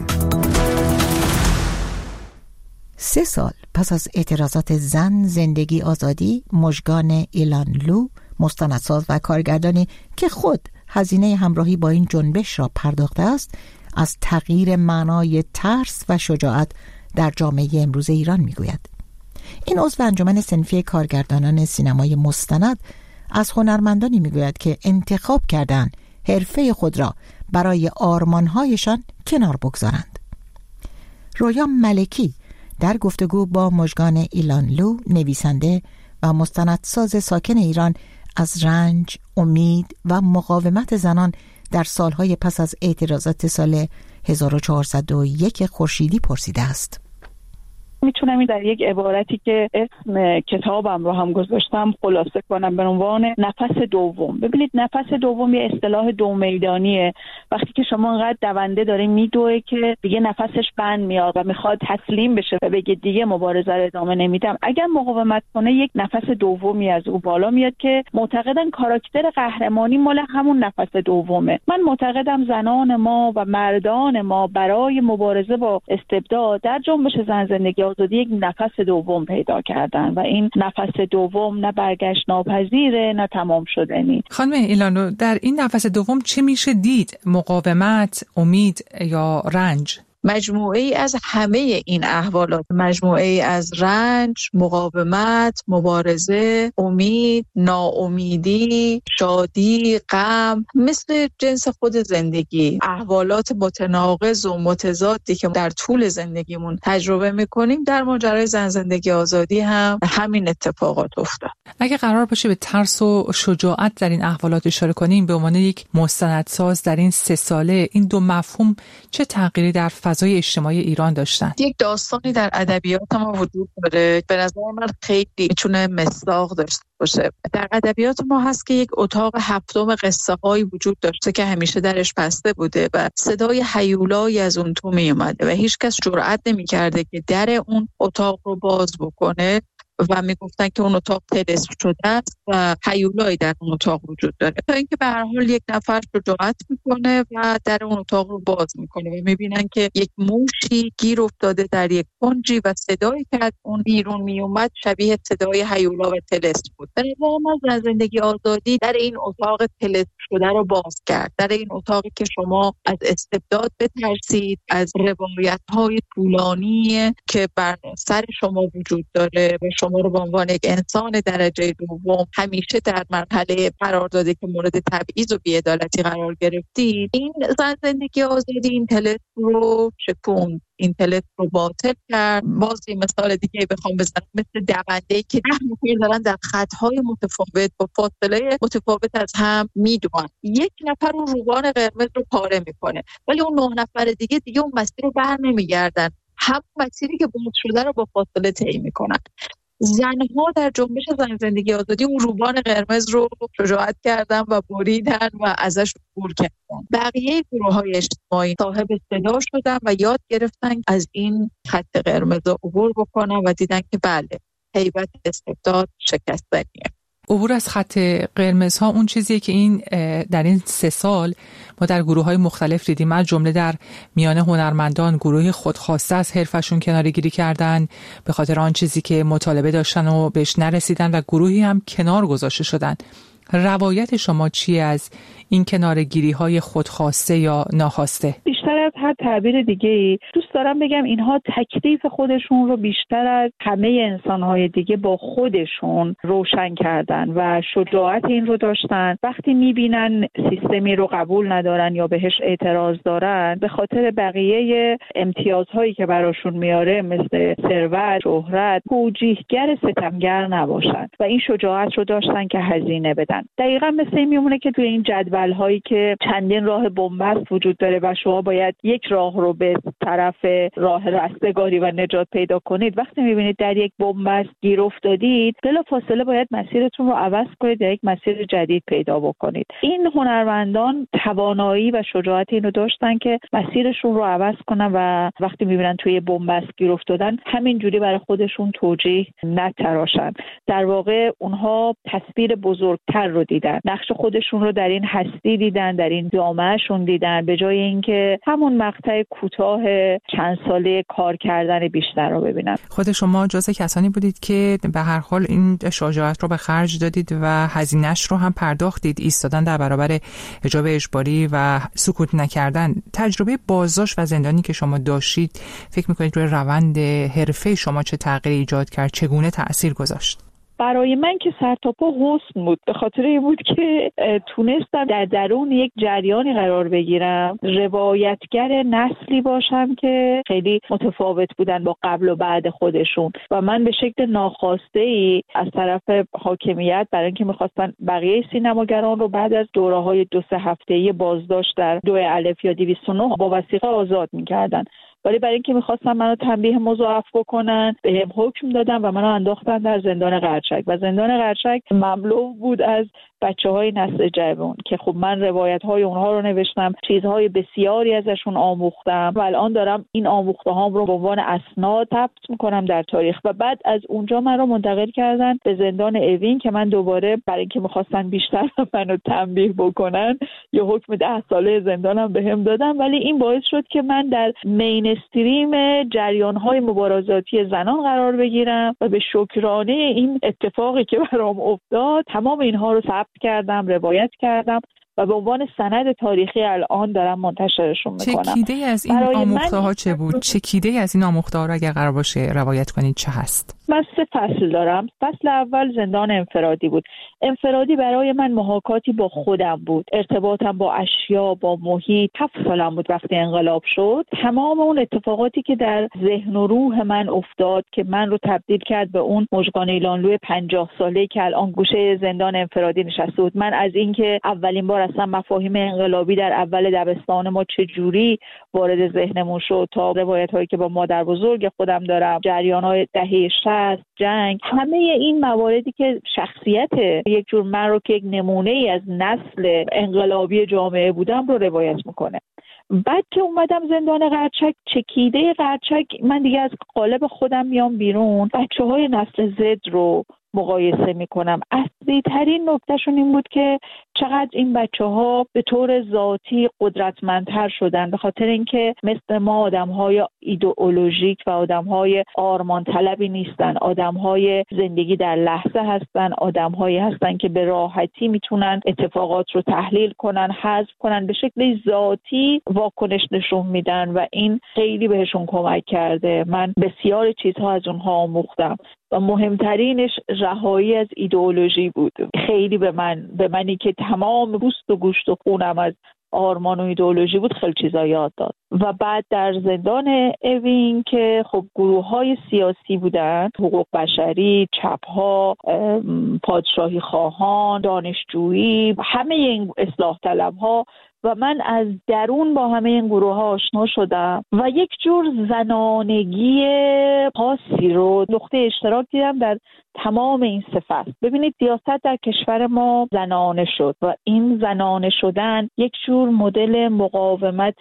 سه سال پس از اعتراضات زن، زندگی، آزادی، مژگان ایلان لو، مستندساز و کارگردانی که خود هزینه همراهی با این جنبش را پرداخته است، از تغییر معنای ترس و شجاعت در جامعه امروز ایران میگوید. این عضو انجمن صنفی کارگردانان سینمای مستند از هنرمندانی میگوید که انتخاب کردند حرفه خود را برای آرمانهایشان کنار بگذارند. رویا ملکی در گفتگو با مژگان ایلان لو، نویسنده و مستندساز ساکن ایران، از رنج، امید و مقاومت زنان در سالهای پس از اعتراضات سال هزار و چهارصد و یک خورشیدی پرسیده است. میتونم این در یک عبارتی که اسم کتابم رو هم گذاشتم خلاصه کنم به عنوان نفس دوم. ببینید، نفس دوم یه اصطلاح دو میدانیه. وقتی که شما انقدر دونده داره میدوه که دیگه نفسش بند میاد و میخواد تسلیم بشه و بگه دیگه مبارزه رو ادامه نمیدم، اگر مقاومت کنه یک نفس دومی از او بالا میاد که معتقدن کاراکتر قهرمانی مال همون نفس دومه. من معتقدم زنان ما و مردان ما برای مبارزه با استبداد در جنبش زن زندگی آزادی یک نفس دوم پیدا کردن و این نفس دوم نه برگشت ناپذیره نه تمام شدنی. خانم ایلانو، در این نفس دوم چه میشه دید؟ مقاومت، امید یا رنج؟ مجموعه ای از همه این احوالات، مجموعه ای از رنج، مقاومت، مبارزه، امید، ناامیدی، شادی، غم، مثل جنس خود زندگی، احوالات متناقض و متضادی که در طول زندگیمون تجربه میکنیم، در ماجرای زن زندگی آزادی هم همین اتفاقات افتاد. اگه قرار باشه به ترس و شجاعت در این احوالات اشاره کنیم، به عنوان یک مستندساز در این سه ساله این دو مفهوم چه تغییری در فضای اجتماعی ایران داشتن؟ یک داستانی در ادبیات ما وجود داره، به نظر من خیلی میتونه مصداق داشته باشه. در ادبیات ما هست که یک اتاق هفتم قصه هایی وجود داشته که همیشه درش بسته بوده و صدای هیولایی از اون تو می اومده و هیچ کس جرئت نمی کرده که در اون اتاق رو باز بکنه و میگفتن که اون اتاق طلسم شده است و هیولایی در اون اتاق وجود داره، تا اینکه به هر حال یک نفر شجاعت میکنه و در اون اتاق رو باز میکنه و میبینن که یک موشی گیر افتاده در یک کنجی و صدایی که از اون بیرون میومد شبیه صدای هیولا و طلسم بود. به نظر من زندگی آزادی در این اتاق طلسم شده رو باز کرد، در این اتاقی که شما از استبداد بترسید، از روایت‌های طولانی که بر سر شما وجود داره و شما رو به عنوان یک انسان درجه دوم همیشه در مرحله قرار داده که مورد تبعیض و بی‌عدالتی قرار گرفتید. این زن زندگی آزادی این طلسم رو شکوند، این طلسم رو باطل کرد. باز یه مثال دیگه بخوام بزنم، مثل دونده‌ای که ده نفر دارن در خطهای متفاوت با فاصله متفاوت از هم میدوئن، یک نفر اون روبان قرمز رو پاره میکنه ولی اون نه نفر دیگه دیگه اون مسیر رو بر نمیگردن، هم مسیری که باز شده رو با فاصله طی میکنن. زنها در جنبش زن زندگی آزادی اون روبان قرمز رو شجاعت کردن و بریدن و ازش عبور کردن. بقیه گروه‌های اجتماعی صاحب صدا شدن و یاد گرفتن از این خط قرمز عبور بکنن و دیدن که بله، هیبت استبداد شکستنیه. عبور از خط قرمز ها اون چیزیه که این در این سه سال ما در گروه های مختلف دیدیم، از جمله در میان هنرمندان گروه خودخواسته از حرفشون کناره‌گیری کردن به خاطر آن چیزی که مطالبه داشتن و بهش نرسیدن و گروهی هم کنار گذاشته شدن. روایت شما چیه از این کناره‌گیری های خودخواسته یا ناخواسته؟ بیشتر از هر تعبیر دیگه‌ای دوست دارم بگم اینها تکلیف خودشون رو بیشتر از همه انسان‌های دیگه با خودشون روشن کردن و شجاعت این رو داشتن. وقتی می‌بینن سیستمی رو قبول ندارن یا بهش اعتراض دارن، به خاطر بقیه امتیازهایی که براشون میاره مثل ثروت، شهرت، توجیهگر ستمگر نباشن و این شجاعت رو داشتن که هزینه بدن. دقیقاً مثل این میمونه که توی این جدول هایی که چندین راه بنبست وجود داره و شما باید یک راه رو به طرف راه رستگاری و نجات پیدا کنید، وقتی میبینید در یک بنبست گیر افتادید، بلافاصله باید مسیرتون رو عوض کنید و یک مسیر جدید پیدا بکنید. این هنرمندان توانایی و شجاعت اینو داشتن که مسیرشون رو عوض کنن و وقتی میبینن توی بنبست گیر افتادن همینجوری برای خودشون توجیه نتراشن. در واقع اونها تصویر بزرگتر رو دیدن، نقش خودشون رو در این هستی دیدن، در این جامعهشون دیدن، به جای اینکه همون مقطع کوتاه چند ساله کار کردن بیشتر رو ببینن. خود شما جزء کسانی بودید که به هر حال این شجاعت رو به خرج دادید و هزینه‌اش رو هم پرداختید، ایستادن در برابر حجاب اجباری و سکوت نکردن. تجربه بازداشت و زندانی که شما داشتید فکر می‌کنید روی روند حرفه شما چه تغییری ایجاد کرد، چگونه تأثیر گذاشت؟ برای من که سر تا پا حسن بود، به خاطر این بود که تونستم در درون یک جریانی قرار بگیرم، روایتگر نسلی باشم که خیلی متفاوت بودن با قبل و بعد خودشون و من به شکل ناخواسته‌ای از طرف حاکمیت برای اینکه می‌خواستن بقیه سینماگران رو بعد از دوره‌های دو سه هفته‌ای بازداشت در دو الف یا دویست و نه با وثیقه آزاد می‌کردن، ولی برای اینکه می‌خواستن منو تنبیه مضاعف بکنن بهم حکم دادن و منو انداختن در زندان قرچک و زندان قرچک مملو بود از بچه‌های نسل جوان که خب من روایت‌های اونها رو نوشتم، چیزهای بسیاری ازشون آموختم و الان دارم این آموخته‌هام رو به عنوان اسناد ثبت می‌کنم در تاریخ. و بعد از اونجا من رو منتقل کردن به زندان اوین که من دوباره برای اینکه می‌خواستن بیشتر منو تنبیه بکنن یه حکم ده ساله زندانم بهم دادن، ولی این باعث شد که من در مینستریم جریان‌های مبارزاتی زنان قرار بگیرم و به شکرانه این اتفاقی که برام افتاد تمام اینها رو ثبت کردم، روایت کردم و به عنوان سند تاریخی الان دارم منتشرشون میکنم. چکیده از این آموخته ها چه بود؟ چکیده از این آموخته ها رو اگر قرار باشه روایت کنید چه هست؟ من سه فصل دارم. فصل اول زندان انفرادی بود. انفرادی برای من محاکاتی با خودم بود، ارتباطم با اشیا، با محیط. هفت سالم بود وقتی انقلاب شد. تمام اون اتفاقاتی که در ذهن و روح من افتاد که من رو تبدیل کرد به اون مژگان ایلانلوی پنجاه ساله که الان گوشه زندان انفرادی نشسته بود. من از اینکه اولین بار اصلا مفاهیم انقلابی در اول دبستان ما چه جوری وارد ذهنمون شد تا روایت‌هایی که با مادر بزرگ خودم دارم، جریان‌های دهه شصت، جنگ، همه این مواردی که شخصیت یک جور من رو که یک نمونه‌ای از نسل انقلابی جامعه بودم رو روایت میکنه. بعد که اومدم زندان قرچک، چکیده قرچک، من دیگه از قالب خودم میام بیرون، بچه‌های نسل زد رو مقایسه میکنم. اصلی ترین نکتهشون این بود که چقدر این بچه ها به طور ذاتی قدرتمندتر شدن، به خاطر اینکه مثل ما آدم های ایدئولوژیک و آدم های آرمان طلبی نیستن، آدم های زندگی در لحظه هستن، آدم هایی هستن که به راحتی میتونن اتفاقات رو تحلیل کنن، حذف کنن، به شکل ذاتی واکنش نشون میدن و این خیلی بهشون کمک کرده. من بسیار چیزها از اونها آموختم و مهمترینش رهایی از ایدئولوژی بود. خیلی به من به منی که تمام پوست و گوشت و خونم از آرمان و ایدئولوژی بود خیلی چیزا یاد داد. و بعد در زندان اوین که خب گروه‌های سیاسی بودن، حقوق بشری، چپ‌ها، پادشاهی خواهان، دانشجویی، همه این اصلاح طلب‌ها، و من از درون با همه این گروه ها آشنا شدم و یک جور زنانگی خاصی رو نقطه اشتراک دیدم در تمام این سه فصل. ببینید سیاست در کشور ما زنانه شد و این زنانه شدن یک جور مدل مقاومت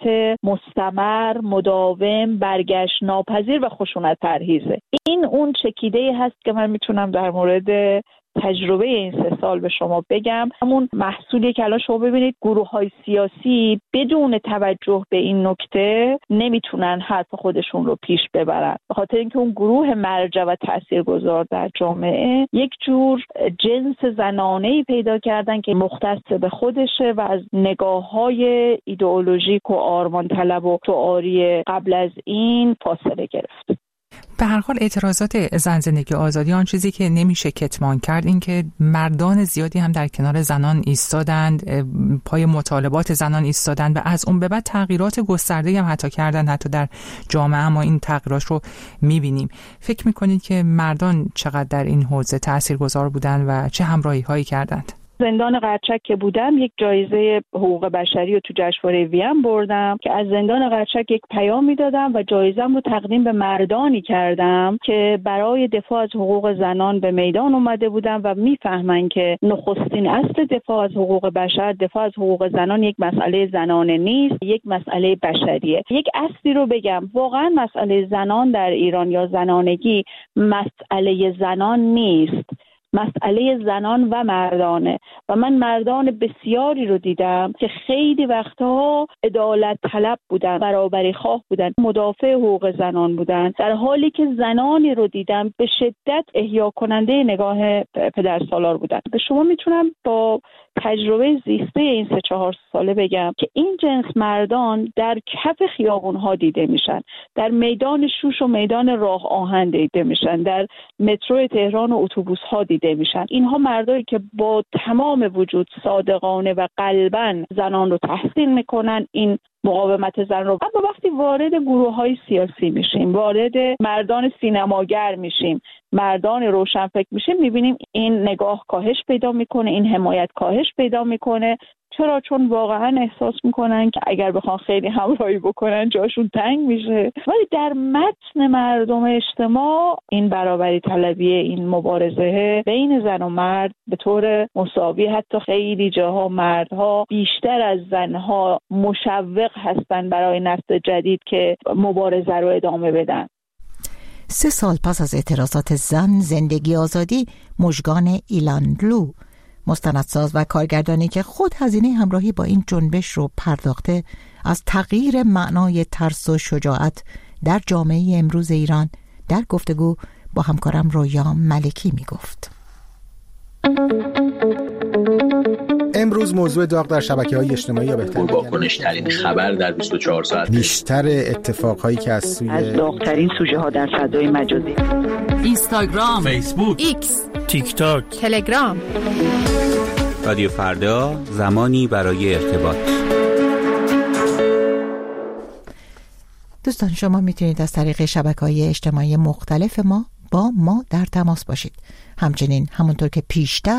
مستمر، مداوم، برگشت ناپذیر و خشونت پرهیزه. این اون چکیده هست که من میتونم در مورد تجربه این سه سال به شما بگم. همون محصولی که الان شما ببینید گروه‌های سیاسی بدون توجه به این نکته نمیتونن حرف خودشون رو پیش ببرن، به خاطر اینکه اون گروه مرجع و تاثیرگذار در جامعه یک جور جنس زنانه‌ای پیدا کردن که مختص به خودشه و از نگاه‌های ایدئولوژیک و آرمان طلب و شعاری قبل از این فاصله گرفت. به هر حال اعتراضات زن زندگی آزادی، آن چیزی که نمیشه کتمان کرد این که مردان زیادی هم در کنار زنان ایستادند، پای مطالبات زنان ایستادند و از اون به بعد تغییرات گسترده‌ای هم حتی کردن، حتی در جامعه ما این تغییرات رو میبینیم. فکر میکنید که مردان چقدر در این حوزه تاثیرگذار بودند و چه همراهی‌هایی کردند؟ زندان قرچک که بودم یک جایزه حقوق بشری رو تو جشنواره وین بردم که از زندان قرچک یک پیام میدادم و جایزم رو تقدیم به مردانی کردم که برای دفاع از حقوق زنان به میدان اومده بودن و میفهمن که نخستین اصل دفاع از حقوق بشر، دفاع از حقوق زنان یک مسئله زنانه نیست، یک مسئله بشریه. یک اصلی رو بگم، واقعا مسئله زنان در ایران یا زنانگی مسئله زنان نیست، مسئله زنان و مردانه. و من مردان بسیاری رو دیدم که خیلی وقتها عدالت طلب بودن، برابری خواه بودن، مدافع حقوق زنان بودن، در حالی که زنانی رو دیدم به شدت احیا کننده نگاه پدرسالار بودن. به شما میتونم با تجربه زیسته این سه چهار ساله بگم که این جنس مردان در کف خیابون‌ها دیده میشن، در میدان شوش و میدان راه آهن دیده میشن، در مترو تهران و اتوبوس‌ها دیده میشن. اینها مردایی که با تمام وجود صادقانه و قلباً زنان رو تحسین میکنن، این مقاومت زن رو. اما وقتی وارد گروه‌های سیاسی میشیم، وارد مردان سینماگر میشیم، مردان روشنفکر میشیم، میبینیم این نگاه کاهش پیدا میکنه، این حمایت کاهش پیدا میکنه. چرا؟ چون واقعا احساس میکنن که اگر بخوان خیلی همراهی بکنن جاشون تنگ میشه. ولی در متن مردم اجتماع این برابری طلبی، این مبارزه بین زن و مرد به طور مساوی، حتی خیلی جاها مردها بیشتر از زنها مشوق هستن برای نسل جدید که مبارزه رو ادامه بدن. سه سال پس از اعتراضات زن زندگی آزادی، مژگان ایلانلو، مستندساز و کارگردانی که خود هزینه همراهی با این جنبش رو پرداخته، از تغییر معنای ترس و شجاعت در جامعه امروز ایران در گفتگو با همکارم رویا ملکی می گفت. امروز موضوع داغ در شبکه‌های اجتماعی یا بهتر واکنش ترین خبر در بیست و چهار ساعت، بیشتر اتفاقهایی که از سوی از داغ‌ترین سوژه ها در فضای مجازی، اینستاگرام، فیسبوک، ایکس، تیک تاک، تلگرام. رادیو فردا، زمانی برای ارتباط. دوستان، شما میتونید از طریق شبکه‌های اجتماعی مختلف ما با ما در تماس باشید. همچنین همونطور که پیشتر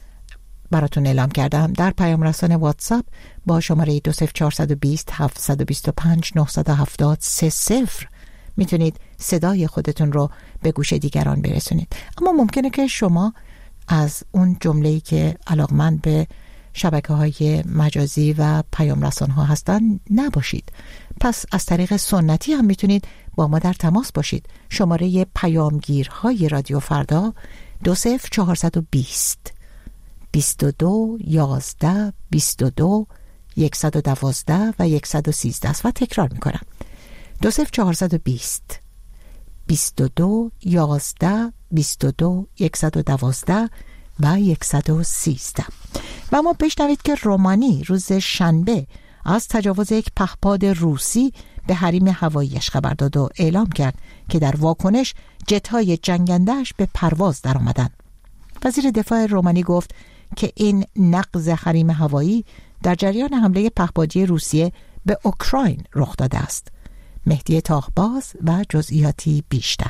براتون اعلام کردم، در پیام رسان واتساپ با شماره دو صفر چهار دو صفر هفت دو پنج نه هفت صفر سه صفر میتونید صدای خودتون رو به گوش دیگران برسونید. اما ممکنه که شما از اون جمله‌ای که علاقمند به شبکه‌های مجازی و پیام رسان‌ها هستن نباشید. پس از طریق سنتی هم میتونید با ما در تماس باشید. شماره پیامگیرهای رادیو فردا دو صفر چهار دو صفر بیست و دو یازده بیست و دو صد و دوازده و صد و سیزده است و تکرار میکنم دو صفر چهار دو صفر بیست و دو یازده بیست و دو صد و دوازده و صد و سیزده. و ما بشنوید که رومانی روز شنبه از تجاوز یک پهپاد روسی به حریم هواییش خبر داد و اعلام کرد که در واکنش جت‌های جنگنده‌اش به پرواز در آمدن. وزیر دفاع رومانی گفت که این نقض حریم هوایی در جریان حمله پهپادی روسیه به اوکراین رخ داده است. مهدی تاهباز و جزئیاتی بیشتر.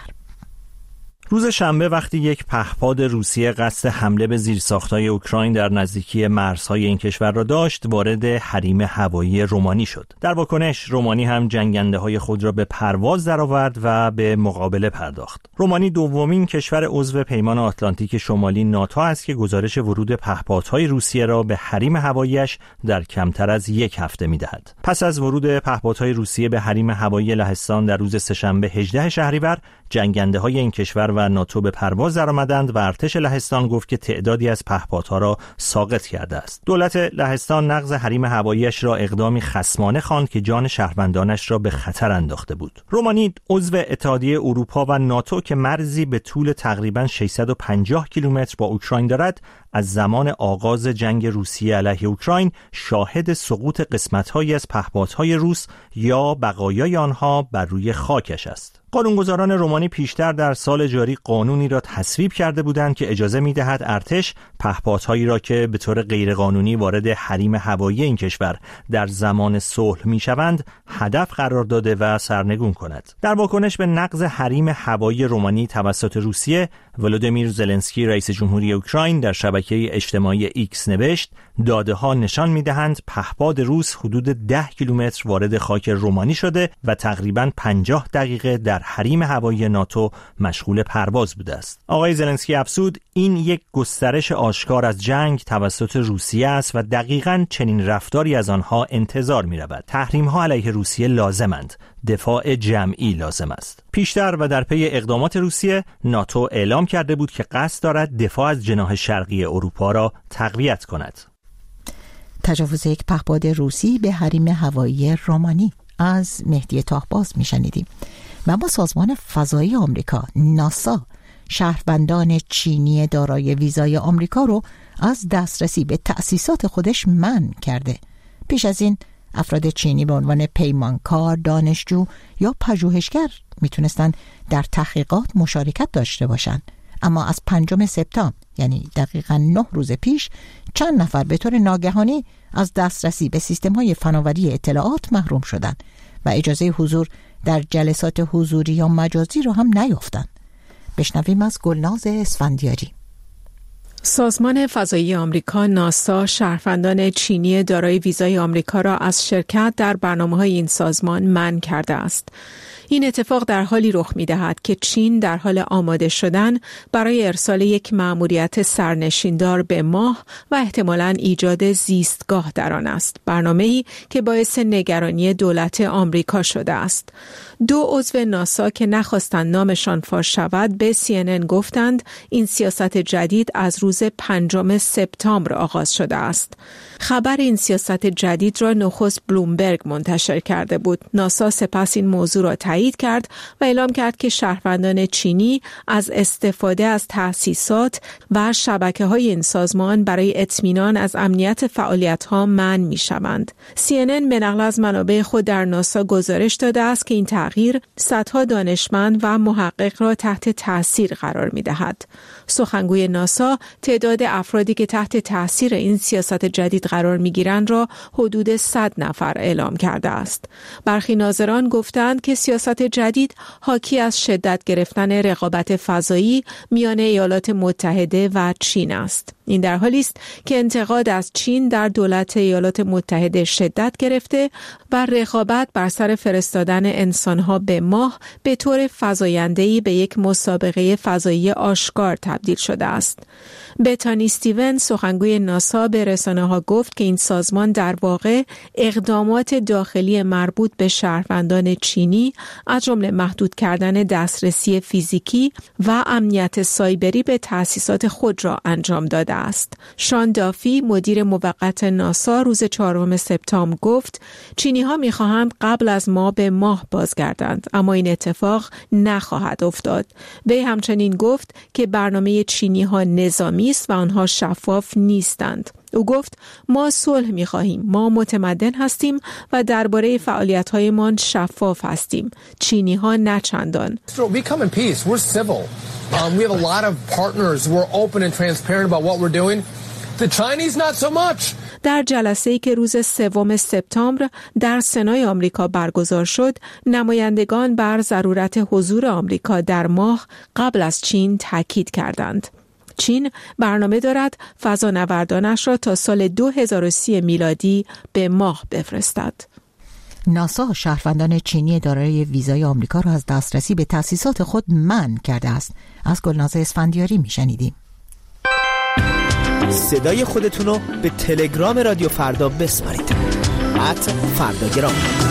روز شنبه وقتی یک پهپاد روسیه قصد حمله به زیرساخت‌های اوکراین در نزدیکی مرزهای این کشور را داشت، وارد حریم هوایی رومانی شد. در واکنش رومانی هم جنگنده‌های خود را به پرواز درآورد و به مقابله پرداخت. رومانی دومین کشور عضو پیمان آتلانتیک شمالی ناتو است که گزارش ورود پهپادهای روسیه را به حریم هواییش در کمتر از یک هفته می‌دهد. پس از ورود پهپادهای روسیه به حریم هوایی لهستان در روز سه‌شنبه هجدهم شهریور، جنگنده‌های این کشور و ناتو به پرواز درآمدند و ارتش لهستان گفت که تعدادی از پهپادها را ساقط کرده است. دولت لهستان نقض حریم هواییش را اقدامی خصمانه خواند که جان شهروندانش را به خطر انداخته بود. رومانی عضو اتحادیه اروپا و ناتو که مرزی به طول تقریباً ششصد و پنجاه کیلومتر با اوکراین دارد، از زمان آغاز جنگ روسیه علیه اوکراین شاهد سقوط قسمت‌هایی از پهپادهای روس یا بقایای آنها بر روی خاکش است. قانونگذاران رومانی پیشتر در سال جاری قانونی را تصویب کرده بودند که اجازه می‌دهد ارتش پهپادهایی را که به طور غیرقانونی وارد حریم هوایی این کشور در زمان صلح می‌شوند هدف قرار داده و سرنگون کند. در واکنش به نقض حریم هوایی رومانی توسط روسیه، ولودیمیر زلنسکی رئیس جمهوری اوکراین در شبکه اجتماعی ایکس نوشت: داده‌ها نشان می‌دهند پهپاد روس حدود ده کیلومتر وارد خاک رومانی شده و تقریباً پنجاه دقیقه در حریم هوایی ناتو مشغول پرواز بوده است. آقای زلنسکی افزود: این یک گسترش آشکار از جنگ توسط روسیه است و دقیقاً چنین رفتاری از آنها انتظار می‌رود. تحریم‌ها علیه روسیه لازمند، دفاع جمعی لازم است. پیشتر و در پی اقدامات روسیه، ناتو اعلام کرده بود که قصد دارد دفاع از جناح شرقی اروپا را تقویت کند. تجاوز یک پهپاد روسی به حریم هوایی رومانی از مهدی تاهباز میشنیدیم. و اما سازمان فضایی آمریکا ناسا شهروندان چینی دارای ویزای آمریکا رو از دسترسی به تأسیسات خودش منع کرده. پیش از این افراد چینی به عنوان پیمانکار، دانشجو یا پژوهشگر میتونستن در تحقیقات مشارکت داشته باشند. اما از پنجم سپتامبر، یعنی دقیقاً نه روز پیش، چند نفر به طور ناگهانی از دسترسی به سیستم‌های فناوری اطلاعات محروم شدند و اجازه حضور در جلسات حضوری یا مجازی رو هم نیافتند. بشنویم از گلناز اسفندیاری. سازمان فضایی آمریکا ناسا شهروندان چینی دارای ویزای آمریکا را از شرکت در برنامه‌های این سازمان منع کرده است. این اتفاق در حالی رخ می‌دهد که چین در حال آماده شدن برای ارسال یک مأموریت سرنشیندار به ماه و احتمالاً ایجاد زیستگاه در آن است. برنامه‌ای که باعث نگرانی دولت آمریکا شده است. دو عضو ناسا که نخواستند نامشان فاش شود به سی ان ان گفتند این سیاست جدید از روز روز پنجم سپتامبر آغاز شده است. خبر این سیاست جدید را نخست بلومبرگ منتشر کرده بود. ناسا سپس این موضوع را تایید کرد و اعلام کرد که شهروندان چینی از استفاده از تأسیسات و شبکه‌های این سازمان برای اطمینان از امنیت فعالیت‌ها منع می‌شوند. سی ان ان به نقل از منابع خود در ناسا گزارش داده است که این تغییر صدها دانشمند و محقق را تحت تأثیر قرار می‌دهد. سخنگوی ناسا تعداد افرادی که تحت تأثیر این سیاست جدید قرار می‌گیرند را حدود صد نفر اعلام کرده است. برخی ناظران گفتند که سیاست جدید حاکی از شدت گرفتن رقابت فضایی میان ایالات متحده و چین است. این در حالی است که انتقاد از چین در دولت ایالات متحده شدت گرفته و رقابت بر سر فرستادن انسانها به ماه به طور فزاینده‌ای به یک مسابقه فضایی آشکار تبدیل شده است. بتانی استیون سخنگوی ناسا به رسانه‌ها گفت که این سازمان در واقع اقدامات داخلی مربوط به شهروندان چینی از جمله محدود کردن دسترسی فیزیکی و امنیت سایبری به تأسیسات خود را انجام داده است. شان دافی مدیر موقت ناسا روز چهارم سپتامبر گفت چینی‌ها می‌خواهند قبل از ما به ماه بازگردند، اما این اتفاق نخواهد افتاد. وی همچنین گفت که برنامه چینی‌ها نظامی است و آنها شفاف نیستند. او گفت ما صلح می‌خواهیم، ما متمدن هستیم و درباره فعالیت‌هایمان شفاف هستیم. چینی‌ها نه چندان. We come in peace. We're civil. Um, we have a lot of partners who are open and transparent about what we're doing. The Chinese not so much. در جلسه‌ای که روز سوم سپتامبر در سنای آمریکا برگزار شد، نمایندگان بر ضرورت حضور آمریکا در ماه قبل از چین تاکید کردند. چین برنامه دارد فضانوردانش را تا سال دو هزار و سی میلادی به ماه بفرستد. ناسا شهروندان چینی دارای ویزای آمریکا را از دسترسی به تأسیسات خود منع کرده است. از گلناز اسفندیاری میشنیدیم. صدای خودتون رو به تلگرام رادیو فردا بسپارید. ات فرداگرام.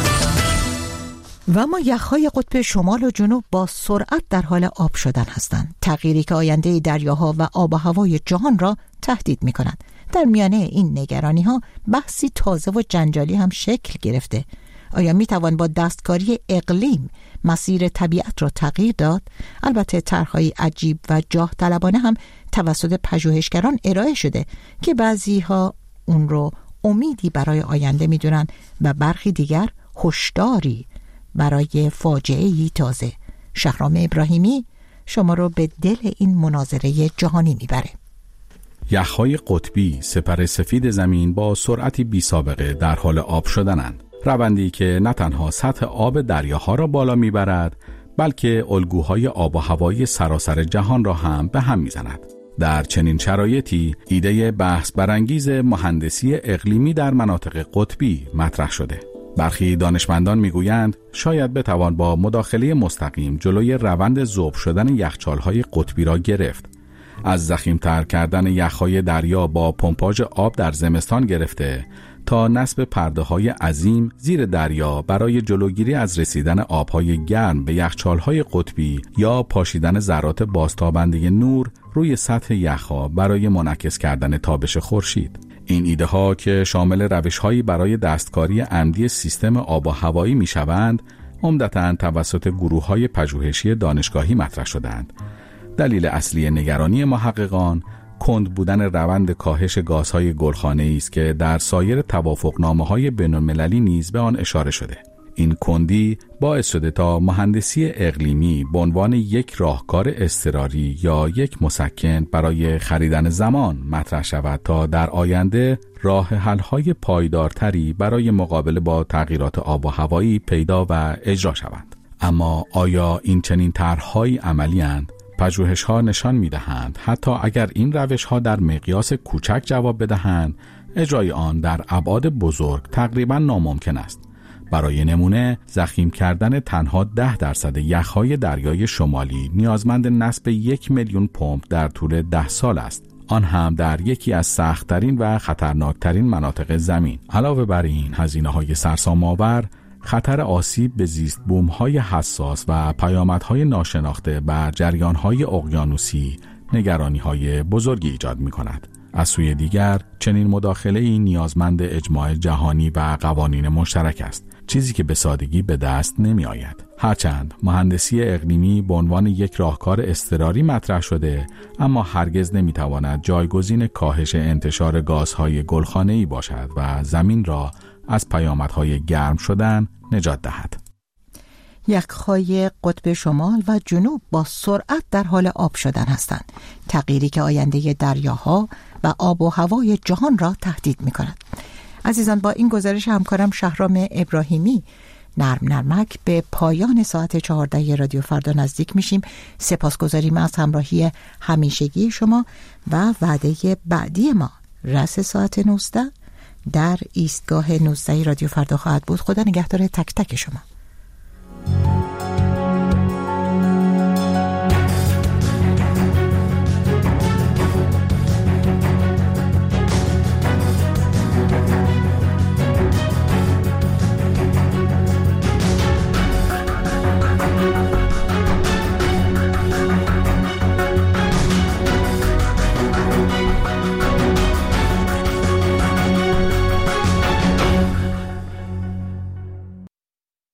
و ما یخهای قطب شمال و جنوب با سرعت در حال آب شدن هستند. تغییری که آینده دریاها و آب و هوای جهان را تهدید می کند. در میانه این نگرانی ها بحثی تازه و جنجالی هم شکل گرفته. آیا می توان با دستکاری اقلیم مسیر طبیعت را تغییر داد؟ البته طرح‌های عجیب و جاه طلبانه هم توسط پژوهشگران ارائه شده که بعضی ها اون رو امیدی برای آینده می دونن و برخی دیگر هشداری برای فاجعه‌ای تازه. شهرام ابراهیمی شما رو به دل این مناظره جهانی میبره. یخ‌های قطبی سپر سفید زمین با سرعتی بی سابقه در حال آب شدنند. روندی که نه تنها سطح آب دریاها را بالا میبرد، بلکه الگوهای آب و هوایی سراسر جهان را هم به هم میزند. در چنین شرایطی ایده بحث برانگیز مهندسی اقلیمی در مناطق قطبی مطرح شده. برخی دانشمندان میگویند شاید بتوان با مداخله مستقیم جلوی روند ذوب شدن یخچال‌های قطبی را گرفت. از ضخیم‌تر کردن یخ‌های دریا با پمپاژ آب در زمستان گرفته تا نصب پرده‌های عظیم زیر دریا برای جلوگیری از رسیدن آب‌های گرم به یخچال‌های قطبی یا پاشیدن ذرات بازتابنده نور روی سطح یخ‌ها برای منعکس کردن تابش خورشید. این ایده ها که شامل روش هایی برای دستکاری عمدی سیستم آب و هوایی می شوند، عمدتاً توسط گروه های پژوهشی دانشگاهی مطرح شدند. دلیل اصلی نگرانی محققان کند بودن روند کاهش گازهای گلخانه‌ای است که در سایر توافقنامه‌های بین‌المللی نیز به آن اشاره شده. این کندی باعث شده تا مهندسی اقلیمی به عنوان یک راهکار اضطراری یا یک مسکن برای خریدن زمان مطرح شود تا در آینده راه حل‌های پایدارتری برای مقابله با تغییرات آب و هوایی پیدا و اجرا شوند. اما آیا این چنین طرح‌های عملی‌اند؟ پژوهش‌ها نشان می‌دهند حتی اگر این روش‌ها در مقیاس کوچک جواب بدهند، اجرای آن در ابعاد بزرگ تقریباً ناممکن است. برای نمونه ضخیم کردن تنها ده درصد یخ‌های دریای شمالی نیازمند نصب یک میلیون پمپ در طول ده سال است. آن هم در یکی از سخت‌ترین و خطرناکترین مناطق زمین. علاوه بر این هزینه‌های سرسام‌آور، خطر آسیب به زیست بوم‌های حساس و پیامدهای ناشناخته بر جریان‌های اقیانوسی نگرانی‌های بزرگی ایجاد می‌کند. از سوی دیگر چنین مداخله‌ای نیازمند اجماع جهانی و قوانین مشترک است، چیزی که به سادگی به دست نمی‌آید. هرچند مهندسی اقلیمی به عنوان یک راهکار اضطراری مطرح شده، اما هرگز نمی‌تواند جایگزین کاهش انتشار گازهای گلخانه‌ای باشد و زمین را از پیامدهای گرم شدن نجات دهد. یخ‌های قطب شمال و جنوب با سرعت در حال آب شدن هستند، تغییری که آینده دریاها و آب و هوای جهان را تهدید می‌کند. عزیزان، با این گزارش همکارم شهرام ابراهیمی نرم نرمک به پایان ساعت چهارده رادیو فردا نزدیک میشیم. سپاسگزاریم از همراهی همیشگی شما و وعده بعدی ما رأس ساعت نوزده در ایستگاه نوزده رادیو فردا خواهد بود. خدا نگهدار تک تک شما.